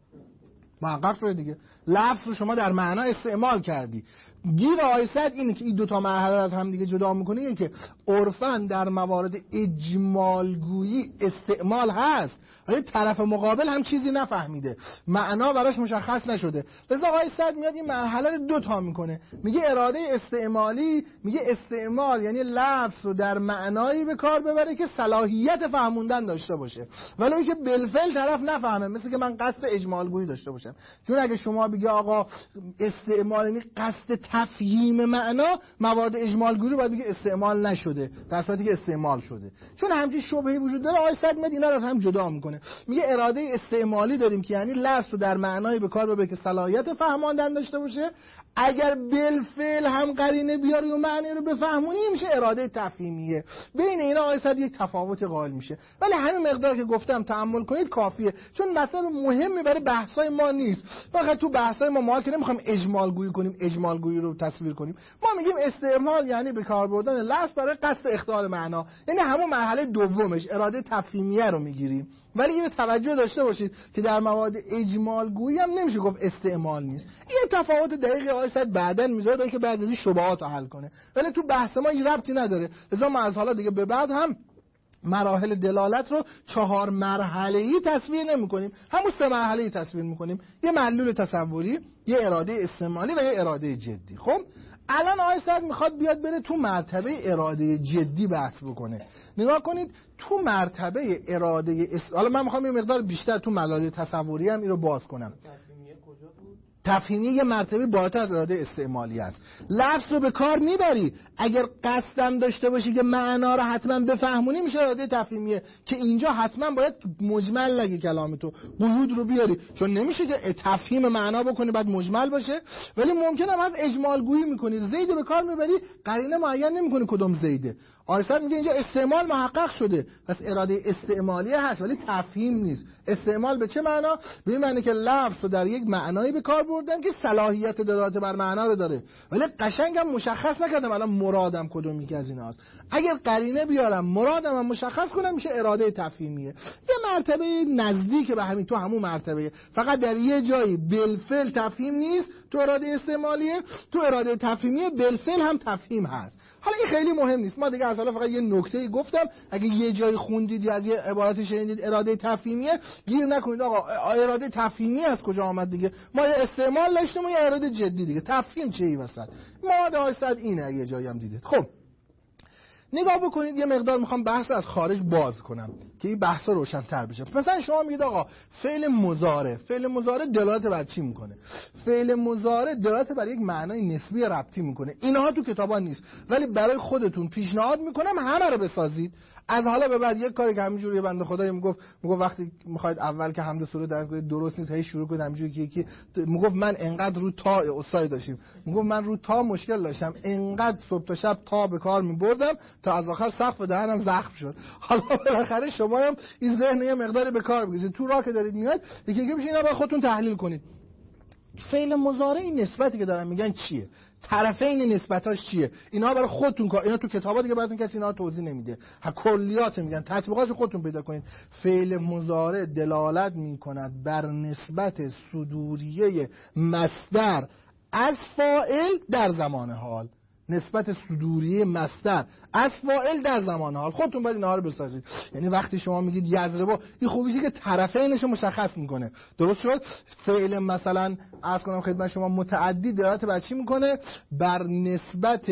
محقق شده دیگه. لفظ رو شما در معنا استعمال کردی. گیر آیست اینه که این 2 مرحله از هم دیگه جدا میکنه، اینه که عرفاً در موارد اجمالگویی استعمال هست ولی طرف مقابل هم چیزی نفهمیده، معنا براش مشخص نشده. لذا آقای صدر میاد این مرحله رو 2 میکنه، میگه اراده استعمالی، میگه استعمال یعنی لفظ رو در معنایی به کار ببره که صلاحیت فهموندن داشته باشه، ولی اینکه بالفعل طرف نفهمه، مثل که من قصد اجمالگویی داشته باشم. چون اگه شما بگی آقا استعمال یعنی قصد تفهیم معنا، موارد اجمالگویی رو باید بگی استعمال نشده در صورتی که استعمال شده. چون همچین شبهه‌ای وجود داره، آقای صدر میاد اینا رو هم جدا میکنه. میگه اراده استعمالی داریم که یعنی لفظ رو در معنای به کار ببره که صلاحیت فهماندن داشته باشه، اگر بالفعل هم قرینه بیاری و معنی رو بفهمونی میشه اراده تفهیمیه. بین اینا آقای صدر یک تفاوت قائل میشه، ولی همین مقدار که گفتم تأمل کنید کافیه، چون مطلب مهمی برای بحث‌های ما نیست. فقط تو بحث‌های ما که نمیخوایم اجمالگویی کنیم، اجمالگویی رو تصویر کنیم، ما میگیم استعمال یعنی به کار بردن لفظ برای قصد اخطار معنا، یعنی همون مرحله دومش اراده تفهیمیه رو میگیریم. ولی اینو توجه داشته باشید که در مواد اجمالگویی هم نمیشه گفت استعمال نیست. این تفاوت دقیق آقای صدر بعداً میذاره که بعد از این شبهات رو حل کنه، ولی تو بحث ما هیچ ربطی نداره. لذا ما از حالا دیگه به بعد هم مراحل دلالت رو 4 مرحله‌ای تصویر نمی‌کنیم، همون 3 مرحله‌ای تصویر می‌کنیم، یه معلول تصوری، یه اراده استعمالی و یه اراده جدی. خب الان آقای صدر میخواد بیاد بره تو مرتبه اراده جدی بحث بکنه. نگاه کنید تو مرتبه اراده حالا من میخوام یه مقدار بیشتر تو معلول تصوری هم این رو باز کنم. تفهیمیه یه مرتبه بالاتر از اراده استعمالی است. لفظ رو به کار میبری، اگر قصدم داشته باشی که معنا رو حتما بفهمونی میشه اراده تفهیمیه، که اینجا حتما باید مجمل نگی کلام تو، قیود رو بیاری، چون نمیشه که تفهیم معنا بکنی بعد مجمل باشه. ولی ممکنه هم از اجمال گویی میکنی، زید به کار میبری، قرینه معین نمیکنی کدوم زیده. آیسر میگه اینجا استعمال محقق شده، پس اراده استعمالیه هست ولی تفهیم نیست. استعمال به چه معنا؟ به این معنی که لفظ رو در یک معنایی به کار بردن که صلاحیت دلالت بر معنا رو داره، ولی قشنگم مشخص نکردم الان مرادم کدومی که از ایناست. اگر قرینه بیارم مرادم هم مشخص کنم میشه اراده تفهیمیه. یه مرتبه نزدیک به همین، تو همون مرتبه، فقط در یه جایی بالفعل تفهیم نیست تو اراده استعمالیه، تو اراده تفهیمیه بالفعل هم تفهیم هست. حالا این خیلی مهم نیست، ما دیگه از حالا فقط یه نکته‌ای گفتم، اگه یه جای خوندید یا از یه عبارتی شنیدید اراده تفهیمیه، گیر نکنید آقا اراده تفهیمی از کجا آمد دیگه، ما یه استعمال داشتیم و یه اراده جدی دیگه، تفهیم چه ای وسط؟ ما داشتید اینه یه جایی هم دیدید. خب نگاه بکنید، یه مقدار میخوام بحث از خارج باز کنم که این بحثا روشن‌تر بشه. مثلا شما میگید آقا فعل مضارع دلالت بر چی میکنه؟ فعل مضارع دلالت بر یک معنای نسبی ربطی میکنه. اینها تو کتابا نیست، ولی برای خودتون پیشنهاد میکنم همه رو بسازید. از حالا به بعد یک کاری که همینجوری بنده خدای میگفت وقتی میخواید اول که حمد و سرود در کنید درست نیست، هی شروع کنید همینجوری که یکی میگفت من انقدر رو تا استاد داشتیم، میگفت من رو تا مشکل داشتم، انقدر صبح تا شب تا به کار میبردم تا از آخر سقف دهنم زخم شد. حالا بالاخره شما هم این ذهن یه مقداری به کار بگیرید، تو راه که دارید میاد یکی میشه اینا با خودتون تحلیل کنید. فعل مضارع این نسبتی که دارن میگن چیه؟ طرفین نسبتاش چیه؟ اینا برای خودتون اینا تو کتابا دیگه براتون کسی اینا توضیح نمیده. کلیات میگن، تطبیقاشو خودتون پیدا کنید. فعل مضارع دلالت میکند بر نسبت صدوریه مصدر از فاعل در زمان حال. نسبت صدوریه مصدر از فاعل در زمان حال. خودتون باید اینها رو بسازید. یعنی وقتی شما میگید یضربا، این خوبیشه که طرفینش رو مشخص میکنه. درست شد؟ فعل مثلا عرض کنم خدمت شما متعدی دلالت بر چی میکنه؟ بر نسبت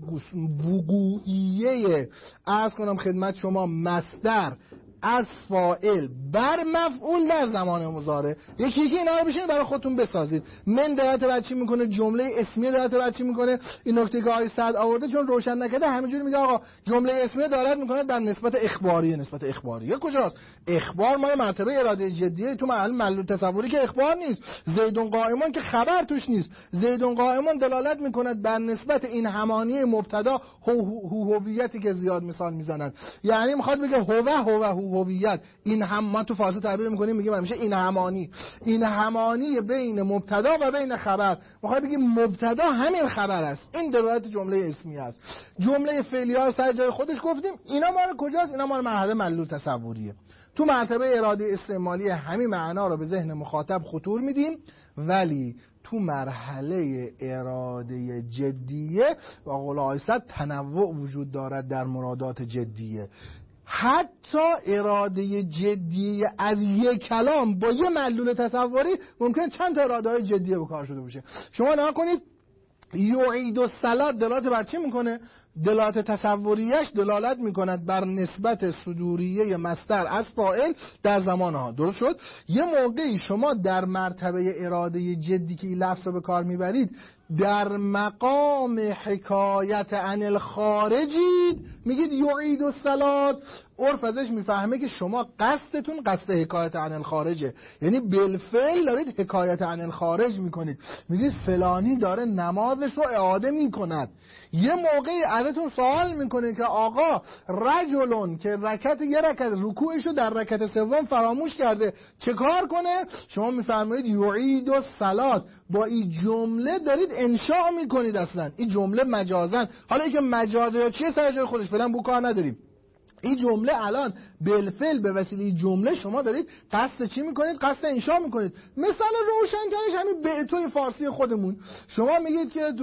وقوعیه عرض کنم خدمت شما مصدر از فاعل بر مفعول در زمان مضارع. یکی اینا رو بشین برای خودتون بسازید. من دلالت بر چی میکنه؟ جمله اسمیه دلالت بر چی میکنه؟ این نکته که آقای سعد آورده چون روشن نکرده همینجوری میگه آقا جمله اسمیه دلالت میکنه بر نسبت اخباریه. نسبت اخباریه کجاست؟ اخبار مال مرتبه اراده جدیه، تو محل تصوری که اخبار نیست. زیدون قائمان که خبر توش نیست. زیدون قائمان دلالت میکنه بر نسبت این همانی مبتدا هویتی که زیاد مثال میزنن. یعنی میخواد بگه هو هویت. این هم ما تو فارسی تعبیر میکنیم میگیم همیشه این همانی بین مبتدا و بین خبر. میخواد بگیم مبتدا همین خبر است. این دلالت جمله اسمی است. جمله فعلی ها سر جای خودش گفتیم اینا مال کجاست؟ اینا مال مرحله معلول تصوریه. تو مرتبه اراده استعمالی همین معنا رو به ذهن مخاطب خطور میدیم، ولی تو مرحله اراده جدیه و قول آقای سعد تنوع وجود دارد در مرادات جدیه. حتی اراده جدی از یک کلام با یه معلول تصوری ممکن چند تا اراده های جدیه به کار شده باشه. شما نگاه کنید یعید الصلات دلالت بر چی میکنه؟ دلالت تصوریش دلالت میکند بر نسبت صدوریه مصدر از فاعل در زمان ها. درست شد؟ یه موقعی شما در مرتبه اراده جدی که این لفظ رو به کار میبرید در مقام حکایت عن الخارجید میگید یعید الصلات، عرف ازش میفهمه که شما قصدتون قصد حکایت عن الخارجه، یعنی بالفعل دارید حکایت عن الخارج میکنید، میگید فلانی داره نمازش رو اعاده میکند. یه موقعی ازتون سوال میکنه که آقا رجلون که یه رکعت رکوعش رو در رکعت سوم فراموش کرده چه کار کنه؟ شما میفرمایید یعید الصلات. با این جمله دارید انشاء میکنید. اصلا این جمله مجازن، حالا اینکه مجازه یا چیه سر جای خودش فعلا بو کار نداریم. این جمله الان بالفعل به وسیله این جمله شما دارید قصد چی میکنید؟ قصد انشاء میکنید. مثلا روشن‌ترش همین بیتوی فارسی خودمون. شما میگید که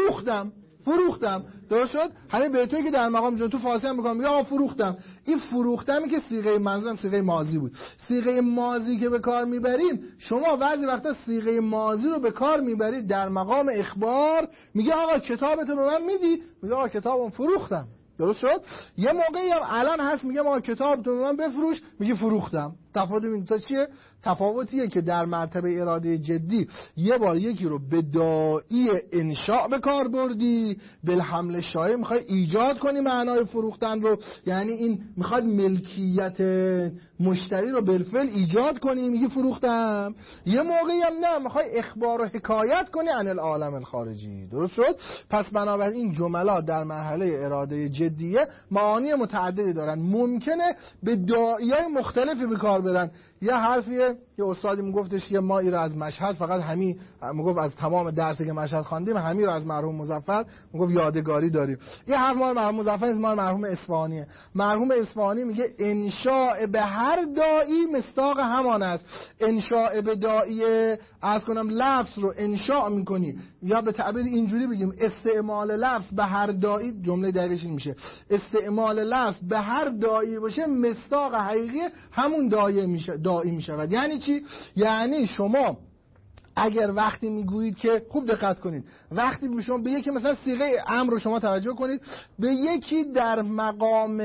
فروختم. درست شد؟ همین بیتویی که در مقام جون تو فارسی هم میگم میگه فروختم. این فروختمی که صیغه منظورم صیغه ماضی بود. صیغه ماضی که به کار میبریم، شما بعضی وقتا صیغه ماضی رو به کار میبرید در مقام اخبار. میگه آقا کتابتو به من میدی؟ میگه آقا کتابم فروختم. درست شد؟ یه موقعی هم الان هست میگه آقا کتابتو به من بفروش، میگه فروختم. تفاوت این تا چیه؟ تفاوتیه که در مرتبه اراده جدی یه بار یکی رو به داعی انشاء به کار بردی، بالحمل شایع میخوای ایجاد کنی معنای فروختن رو، یعنی این میخواد ملکیت مشتری رو بالفعل ایجاد کنی، میگی فروختم. یه موقعی هم نه، میخوای اخبار و حکایت کنی عن العالم الخارجی. درست شد؟ پس بنابراین این جملات در مرحله اراده جدیه معانی متعددی دارن، ممکنه به داعیای مختلفی به کار برن. یه حرفیه یه استادی میگفتش که ما این از مشهد فقط همین میگفت از تمام درسی که مشهد خواندیم همین رو از مرحوم مظفر میگفت یادگاری داریم. یه حرف مال مرحوم مظفر نیست، مال مرحوم اصفهانیه. مرحوم اصفهانی میگه انشاء به هر داعی مصداق همان است. انشاء به داعی عرض کنم لفظ رو انشاء میکنی، یا به تعبیر اینجوری بگیم استعمال لفظ به هر داعی، جمله دقیقش این میشه استعمال لفظ به هر داعی باشه مصداق حقیقی همون داعی میشود. یعنی چی؟ یعنی شما اگر وقتی میگویید که خوب دقت کنید، وقتی شما به یکی مثلا صیغه امر رو شما توجه کنید، به یکی در مقام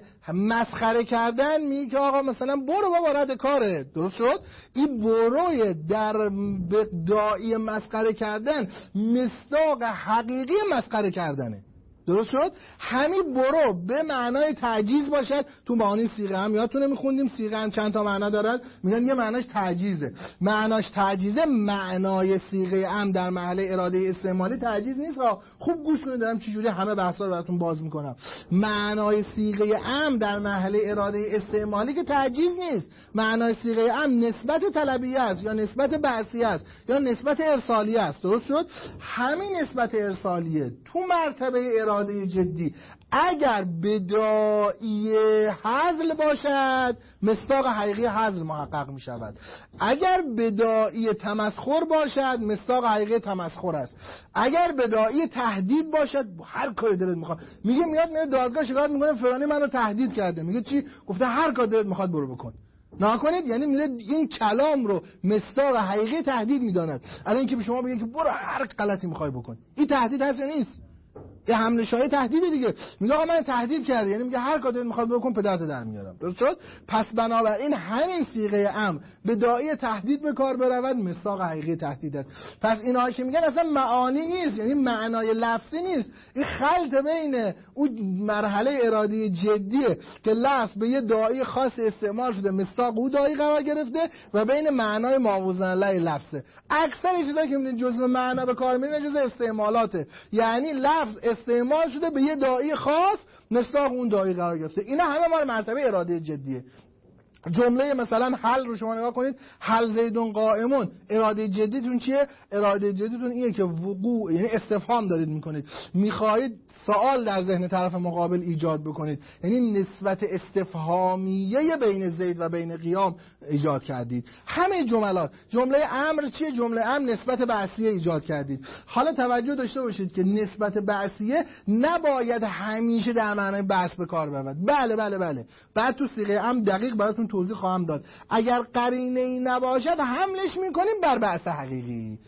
مسخره کردن میگه که آقا مثلا برو بابا رد کاره. درست شد؟ این بروی در داعی مسخره کردن مصداق حقیقی مسخره کردنه. درست شد؟ همین برو به معنای تعجیز باشد. تو معانی صیغه هم یادتونه میخوندیم صیغه هم چند تا معنا دارد، میگن یه معناش تعجیزه. معناش تعجیزه، معنای صیغه هم در محل اراده استعمالی تعجیز نیست. خوب گوش کنید دارم چجوری همه بحثا رو براتون باز میکنم. معنای صیغه هم در محل اراده استعمالی که تعجیز نیست. معنای صیغه هم نسبت طلبیه است یا نسبت بعثیه است یا نسبت ارسالیه است. درست شد؟ همین نسبت ارسالیه تو مرتبه اراده جدی اگر بداعی حذل باشد مصداق حقیقی حذل محقق می شود. اگر بداعی تمسخر باشد مصداق حقیقی تمسخر است. اگر بداعی تهدید باشد هر کاری دلت میخواد، میگه میاد میره دادگاه شکایت میکنه فلانی منو تهدید کرده، میگه چی؟ گفته هر کاری دلت میخواد برو بکن. نکنید، یعنی میره این کلام رو مصداق حقیقی تهدید میداند. الان اینکه به شما بگه که برو هر غلطی میخوای بکن، این تهدید هست یا نیست؟ یه حمله شایع تهدید دیگه. میگه آقا من تهدید کرده، یعنی میگه هر کاری میخواد بکن پدرت در میارم. درست شد؟ پس بنابراین همین صیغه امر به داعی تهدید به کار برود مصداق حقیقی تهدید است. پس اینایی که میگن اصلا معانی نیست، یعنی معنای لفظی نیست، این خلط بین اون مرحله ارادی جدیه که لفظ به یه داعی خاص استعمال شده مصداق او داعی قرار گرفته و بین معنای معوضاً له لفظه. اکثر چیزایی که میگن جزء معنا به کار میرن جزء استعمالاته، یعنی لفظ استعمال شده به یه داعی خاص مصداق اون داعی قرار گرفته. اینا همه مال مرتبه اراده جدیه. جمله مثلا حل رو شما نگاه کنید، حل زیدون قائمون، اراده جدیتون چیه؟ اراده جدیتون اینه که وقوع، یعنی استفهام دارید میکنید، میخواهید سوال در ذهن طرف مقابل ایجاد بکنید، یعنی نسبت استفهامیه بین زید و بین قیام ایجاد کردید. همه جملات، جمله امر چیه؟ جمله امر نسبت بعثیه ایجاد کردید. حالا توجه داشته باشید که نسبت بعثیه نباید همیشه در معنای بعث به کار برود. بله بعد تو صیغه امر دقیق براتون توضیح خواهم داد. اگر قرینه ای نباشد حملش میکنیم بر بعث حقیقی،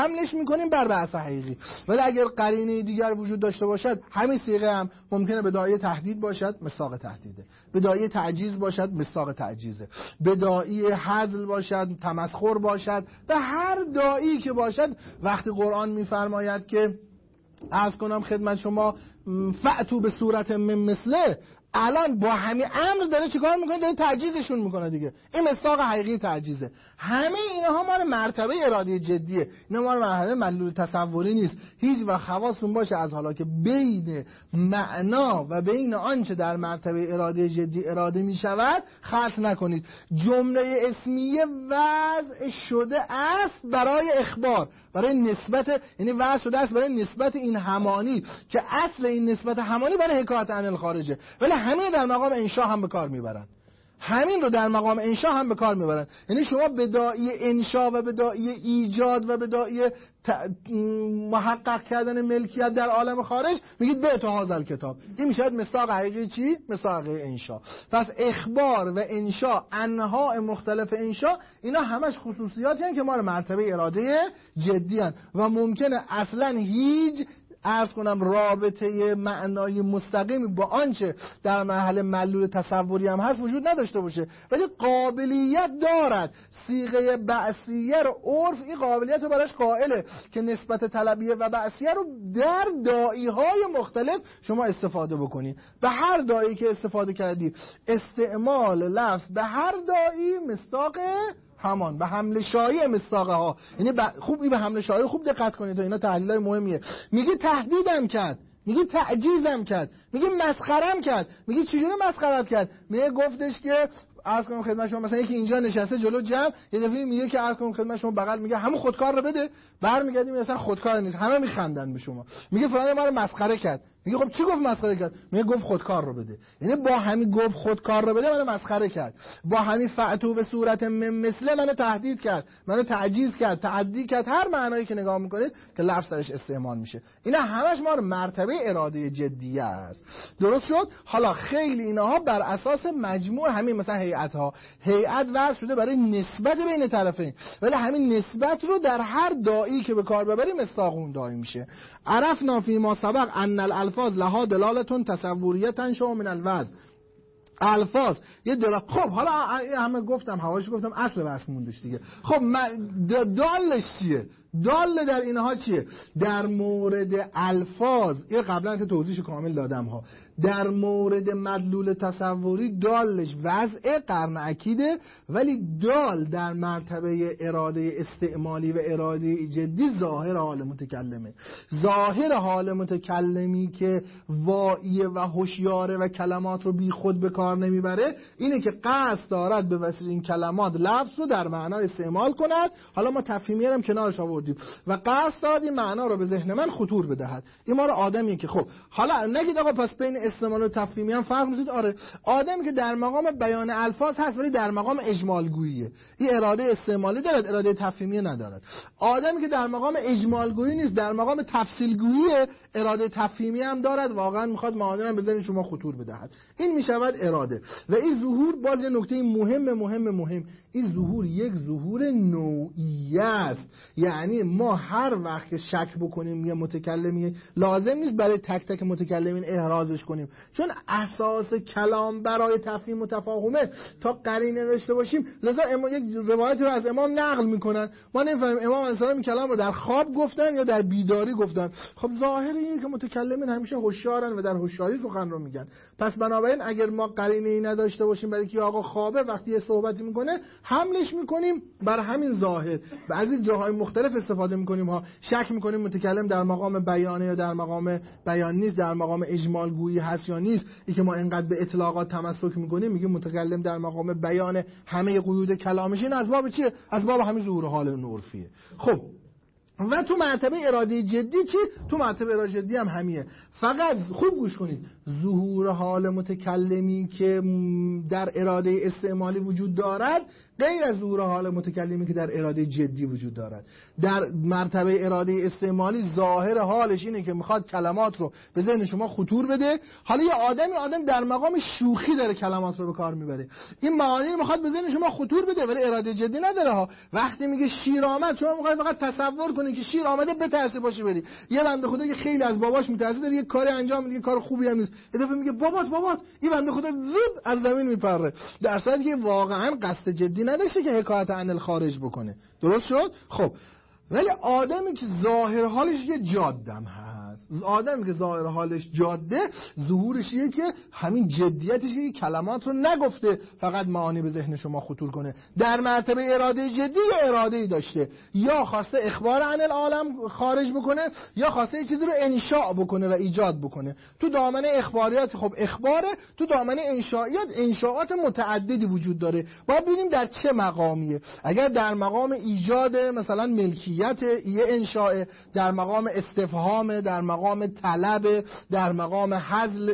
ولی اگر قرینه دیگر وجود داشته باشد همین صیغه هم ممکنه به داعی تهدید باشد مصداق تهدیده، به داعی تعجیز باشد مصداق تعجیزه، به داعی حذل باشد تمسخر باشد، به هر داعی که باشد. وقتی قرآن میفرماید که عرض کنم خدمت شما فأتوا به صورت من مثله، الان با همین امر داره چیکار میکنه؟ داره تعجیزشون میکنه دیگه. این مصداق حقیقی تعجیزه. همه اینها مال مرتبه اراده جدیه، اینا مال مرحله مدلول تصوری نیست. هیچ وقت حواستون باشه از حالا که بین معنا و بین آنچه در مرتبه اراده جدی اراده میشود خلط نکنید. جمله اسمیه وضع شده است برای اخبار، برای نسبت، یعنی وضع شده است برای نسبت این همانی که اصل این نسبت همانی برای حکایت عن الخارجه، ولی همین در مقام انشا هم به کار میبرن. یعنی شما بداعی انشا و بداعی ایجاد و بداعی محقق کردن ملکیت در عالم خارج میگید به اتحاد الکتاب، این میشه مصداق حقیقی چی؟ مصداق حقیقی انشا. پس اخبار و انشا، انواع مختلف انشا، اینا همش خصوصیاتی هستند که ما رو مرتبه اراده جدی هستند و ممکنه اصلا هیچ عرض کنم رابطه معنای مستقیم با آنچه در مرحله مدلول تصوری هم هست وجود نداشته باشه، ولی قابلیت دارد. صیغه بعثیه رو عرف این قابلیت رو براش قائله که نسبت طلبیه و بعثیه رو در داعی‌های مختلف شما استفاده بکنید. به هر داعی که استفاده کردی استعمال لفظ به هر داعی مصداق همان، به حمله شایع مصداقه ها، یعنی خوب به حمله شایع خوب دقت کنید، اینا تحلیلای مهمیه. میگه تهدیدم کرد، میگه تعجیزم کرد، میگه مسخرم کرد. میگه چجوری مسخرم کرد؟ میگه گفتش که عرض کنم خدمت شما مثلا یکی اینجا نشسته جلو جمع، یه دفعه میگه که عرض کنم خدمت شما بغل میگه همون خودکار رو بده، برمیگردیم مثلا خودکار نیست، همه میخندن به شما. میگه فلان ما رو مسخره کرد. میگه خب چی گفت مسخره کرد؟ میگه گفت خودکار رو بده. یعنی با همین گفت خودکار رو بده منو مسخره کرد، با همین فأتوا به صورت من مثله منو تهدید کرد، منو تعجیز کرد، تعدی کرد، هر معنایی که نگاه میکنید که لفظ درش استعمال میشه. اینا همش ما مرتبه اراده جدیه است. درست شد؟ حالا خیلی اینها بر اساس مجموع همین مثلا هیئت وضع شده برای نسبت بین طرفین، ولی همین نسبت رو در هر داعی که به کار ببریم مصداق اون داعی میشه. عرفنا فی ما سبق ان الالفاظ لها دلالتون تصوریه شو من الوضع. الفاظ یه خب حالا همه گفتم حواشی گفتم اصل بحث موندش دیگه. خب دالش چیه؟ دال در اینها چیه؟ در مورد الفاظ، این قبلا که توضیحش کامل دادم ها، در مورد مدلول تصوری دالش وضع قرن اکیده، ولی دال در مرتبه اراده استعمالی و اراده جدی ظاهر حال متکلمه. ظاهر حال متکلمی که واعیه و هوشیاره و کلمات رو بی خود به کار نمیبره اینه که قصد دارد به وسیله این کلمات لفظ رو در معنا استعمال کند. حالا ما تفهیمی هم کنارش آوردیم و قصد دارد این معنا رو به ذهن من خطور بدهد. این ما رو آدمیه که خب حالا نگید آقا پس بین استعمال و تفهیمی هم فرق نیست. آره، آدمی که در مقام بیان الفاظ هست ولی در مقام اجمال گوییه، این اراده استعمالی دارد، اراده تفهیمی ندارد. آدمی که در مقام اجمال گویی نیست، در مقام تفصیل گوییه، اراده تفهیمی هم دارد، واقعا میخواد معانی رو به ذهن شما خطور بدهد. این میشود اراده. و این ظهور باز یه نکته مهم، این ظهور یک ظهور نوعی است. یعنی ما هر وقت که شک بکنیم یه متکلمی لازم نیست برای تک تک متکلمین احرازش کنیم، چون اساس کلام برای تفهیم و تفاهمه. تا قرینه داشته باشیم، لذا یک روایتی رو از امام نقل میکنن، ما نمیفهمیم امام علیه السلام این کلام رو در خواب گفتن یا در بیداری گفتن. خب ظاهر اینه که متکلمین همیشه هوشیارن و در هوشیاری سخن رو میگن. پس بنابراین اگر ما قرینه ای نداشته باشیم برای که آقا خوابه، وقتی یه صحبتی میکنه حملش میکنیم بر همین ظاهر. بعضی جاهای مختلف استفاده میکنیم ها، شک میکنیم متکلم در مقام بیانه یا در مقام بیان نیست، در مقام اجمال گویی هست یا نیست. این که ما اینقدر به اطلاقات تمسک میکنیم، میگیم متکلم در مقام بیان همه قیود کلامش، این از باب چیه؟ از باب همین ظهور حال عرفیه. خب و تو مرتبه اراده جدی چی؟ تو مرتبه اراده جدی هم همیه. فقط خوب گوش کنید، ظهور حال متکلمی که در اراده استعمالی وجود دارد غیر از ظهور حال متکلمی که در اراده جدی وجود دارد. در مرتبه اراده استعمالی ظاهر حالش اینه که میخواد کلمات رو به ذهن شما خطور بده. حالا یه آدم در مقام شوخی داره کلمات رو به کار میبره، این معانی رو میخواد به ذهن شما خطور بده ولی اراده جدی نداره ها. وقتی میگه شیر آمد، شما میخواید فقط تصور کنید که شیر آمده بترسی باشی بری. یه بنده خدا که خیلی از باباش میترسه داره یه کاری انجام میده، کار خوبی هم نیست، یه دفعه میگه بابات، این بنده خدا زود از زمین میپره، در صورتی که واقعا قصد جدی نداشته که حکایت عن الخارج بکنه. درست شد؟ خب ولی آدمی که ظاهر حالش یه جادم هست، آدمی که ظاهر حالش جاده، ظهورش یه که همین جدیتش یه کلمات رو نگفته فقط معانی به ذهن شما خطور کنه. در مرتبه اراده جدی یه اراده‌ای داشته، یا خواسته اخبار عن العالم خارج بکنه یا خواسته یه چیزی رو انشاء بکنه و ایجاد بکنه. تو دامنه اخباریات خب اخباره، تو دامنه انشائیات انشاءات متعددی وجود داره. باید ببینیم در چه مقامیه. اگر در مقام ایجاد مثلا ملکی یه انشاء، در مقام استفهام، در مقام طلب، در مقام حذل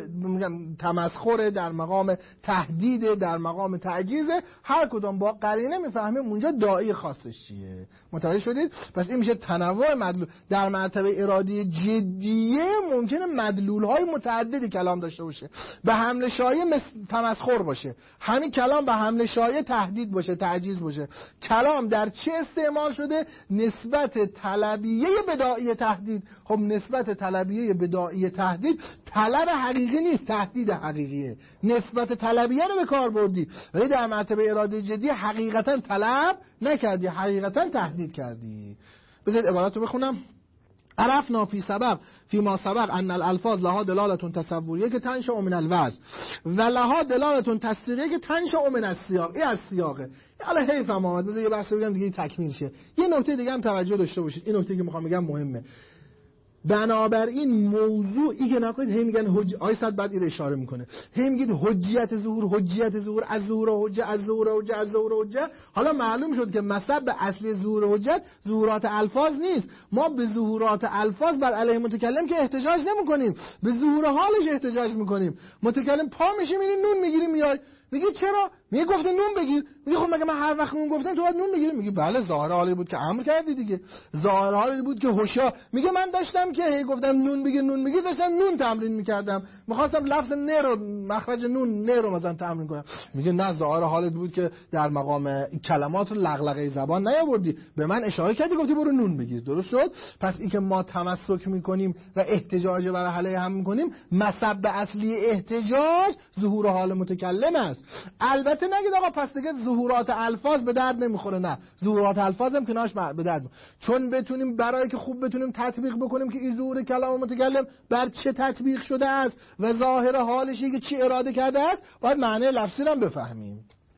تمسخر، در مقام تهدید، در مقام تعجیز، هر کدام با قرینه میفهمیم اونجا داعی خاصش چیه. متوجه شدید؟ پس این میشه تنوع مدلول. در مرتبه ارادی جدیه ممکنه مدلول‌های متعددی کلام داشته باشه، به حمله شایع تمسخر باشه، همین کلام به حمله شایع تهدید باشه، تعجیز باشه. کلام در چه استعمال شده؟ نسبت طلبیه بداعی تهدید. خب نسبت طلبیه بداعی تهدید طلب حقیقی نیست، تهدید حقیقیه. نسبت طلبیه رو به کار بردی ولی در مرتبه اراده جدی حقیقتا طلب نکردی، حقیقتا تهدید کردی. بذارید عبارت رو بخونم. عرفنا فی ما سبق ان الالفاظ لها دلالتون تصوریه که تنشأ من الوضع و لها دلالتون تصدیقیه که تنشأ من السیاق. این از سیاقه. حالا حیفم آمد بذار یه بحث بگم دیگه تکمیل شه. یه نکته دیگه هم توجه داشته باشید، این نکته که میخوام بگم مهمه. بنابراین موضوعی که نکنید هی میگن آیست بعد این اشاره میکنه، هی میگید حجیت ظهور از ظهور حجه. حالا معلوم شد که مصب اصلی ظهور حجت ظهورات الفاظ نیست. ما به ظهورات الفاظ بر علیه متکلم که احتجاج نمیکنیم، به ظهور حالش احتجاج میکنیم. متکلم پا میشه میری نون میگیری میای، میگی چرا؟ میگه گفته نون بگیر. میگه خب مگه من هر وقت نون گفتم تو باید نون بگیری؟ میگه بله ظاهر حالی بود که امر کردی دیگه، ظاهر حالی بود که هوشیار. میگه من داشتم که هی گفتم نون بگیر داشتم نون تمرین میکردم، میخواستم لفظ نه رو مخرج نون نه رو مثلا تمرین کنم. میگه نه ظاهر حالت بود که در مقام کلمات رو لغلقه زبان نیاوردی، به من اشاره کردی گفتی برو نون بگیر. درست شد؟ پس این که ما تمسک میکنیم و احتجاج بر علیه هم میکنیم، مصب اصلی احتجاج ظهور حال متکلم است. البته نگید آقا پس دیگه ظهورات الفاظ به درد نمیخوره، نه، ظهورات الفاظ هم کنارش به درد چون بتونیم برای که خوب بتونیم تطبیق بکنیم که این ظهور کلام متکلم بر چه تطبیق شده است و ظاهر حالشی که چی اراده کرده است، باید معنی لفظی رو بفهمیم.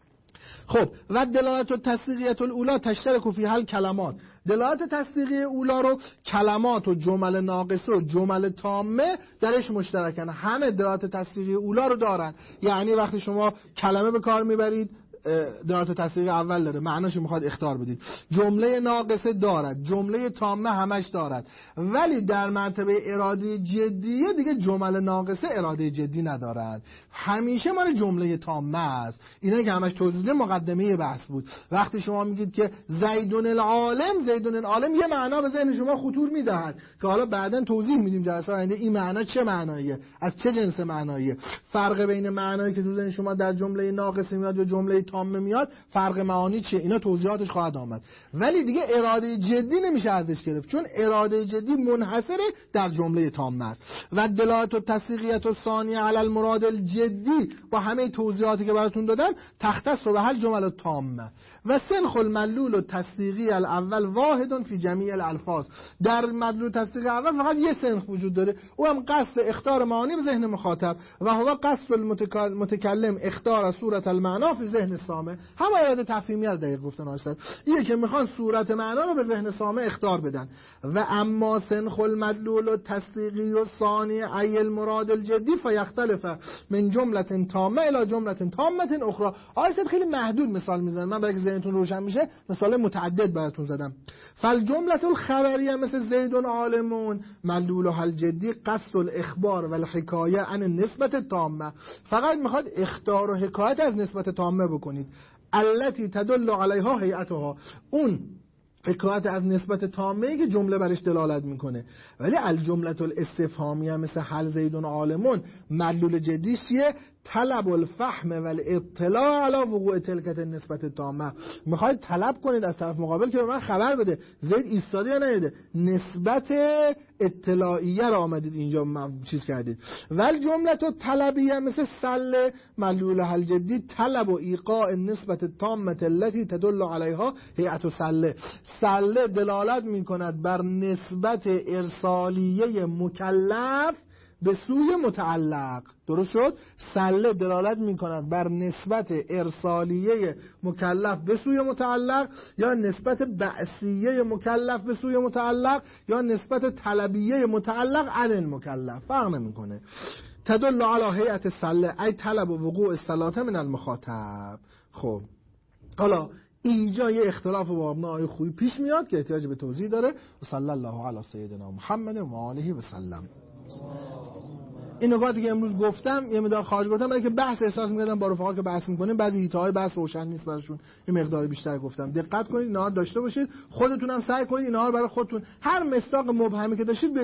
خب و دلالت و تصدیقیت الاولا تشترک فی هل کلمات، دلالت تصدیقی اولا رو کلمات و جمل ناقصه و جمل تامه درش مشترکن، همه دلالت تصدیقی اولا رو دارن. یعنی وقتی شما کلمه به کار میبرید دلالت تصدیقی اول داره، معناش میخواد اخطار بدید، جمله ناقصه دارد، جمله تامه همش دارد، ولی در مرتبه اراده جدیه دیگه جمل ناقصه اراده جدی ندارد، همیشه مال جمله تامه است. اینا که همش توضیح مقدمه بحث بود. وقتی شما میگید که زیدون العالم یه معنا به ذهن شما خطور میدهد که حالا بعداً توضیح میدیم جلسه آینده این معنا چه معناییه، از چه جنس معناییه، فرق بین معنایی که تو ذهن شما در جمله ناقصه میاد یا جمله تامه میاد، فرق معانی چیه، اینا توضیحاتش خواهد آمد. ولی دیگه اراده جدی نمیشه ازش گرفت، چون اراده جدی منحصره در جمله تامه است. و دلالت و تصدیقیت و ثانیه علی المراد الجدی با همه توضیحاتی که براتون دادم تختص به هل جمل تامه و سنخ المدلول و تصدیقی الاول واحد فی جمیع الالفاظ، در مدلول تصدیقی اول فقط یه سنخ وجود داره، او هم قصد اخطار معانی به ذهن مخاطب و هو قصد المتکلم اخطار صورت المعنا فی ذهن سامع. هم اراده تفهیمی رو دقیق گفتن آرشد، اینه که میخوان صورت معنا رو به ذهن سامع اخطار بدن. و اما سنخ المدلول و تصدیقی و ثانی ای المراد الجدی فیختلف من جمله تامه الی جمله تامه اخرى. آرشد خیلی محدود مثال میزنن، من برای که ذهنتون روشن میشه مثال متعدد براتون زدم. فالجمله الخبریه مثل زیدون عالمون مدلولها الجدی قصد الاخبار و الحکایه عن نسبت تامه، فقط میخواد اخطار و حکایت از نسبت تامه بکنید. التي تدل علیها هیئتها، اون حکایت از نسبت تامه‌ای که جمله برش دلالت میکنه. ولی الجمله الاستفهامیه مثل هل زیدون عالمون مدلول جدیش چیه؟ طلب الفهم و الاطلاع علی وقوع تلکت نسبت تامه، میخواید طلب کنید از طرف مقابل که به من خبر بده زید ایستاده یا نیده، نسبت اطلاعیه را آمدید اینجا چیز کردید. ولی جمله تو طلبیه مثل سله مدلول حل جدی طلب و ایقاع نسبت تامه التي تدل علیها هیئت سله، سله دلالت میکند بر نسبت ارسالیه مکلف به سوی متعلق. درست شد؟ سله دلالت میکند بر نسبت ارسالیه مکلف به سوی متعلق، یا نسبت بعثیه مکلف به سوی متعلق، یا نسبت طلبیه متعلق عن المکلف، فرق نمیکنه. تدل علی هیئت سله ای طلب و وقوع الصلاة من المخاطب. خب حالا اینجا یه اختلاف با مبنای خوبی پیش میاد که احتیاج به توضیح داره. صلی الله علی سیدنا محمد و آله و سلم. این نکاتی که امروز گفتم یه مقدار خارج گفتم برای که بحث احساس می‌کردم با رفقا که بحث می‌کنیم بعضی ایته‌های بحث روشن نیست براشون، یه مقدار بیشتر گفتم. دقت کنید اینا رو داشته باشید، خودتون هم سعی کنید اینا رو برای خودتون هر مصداق مبهمی که داشتید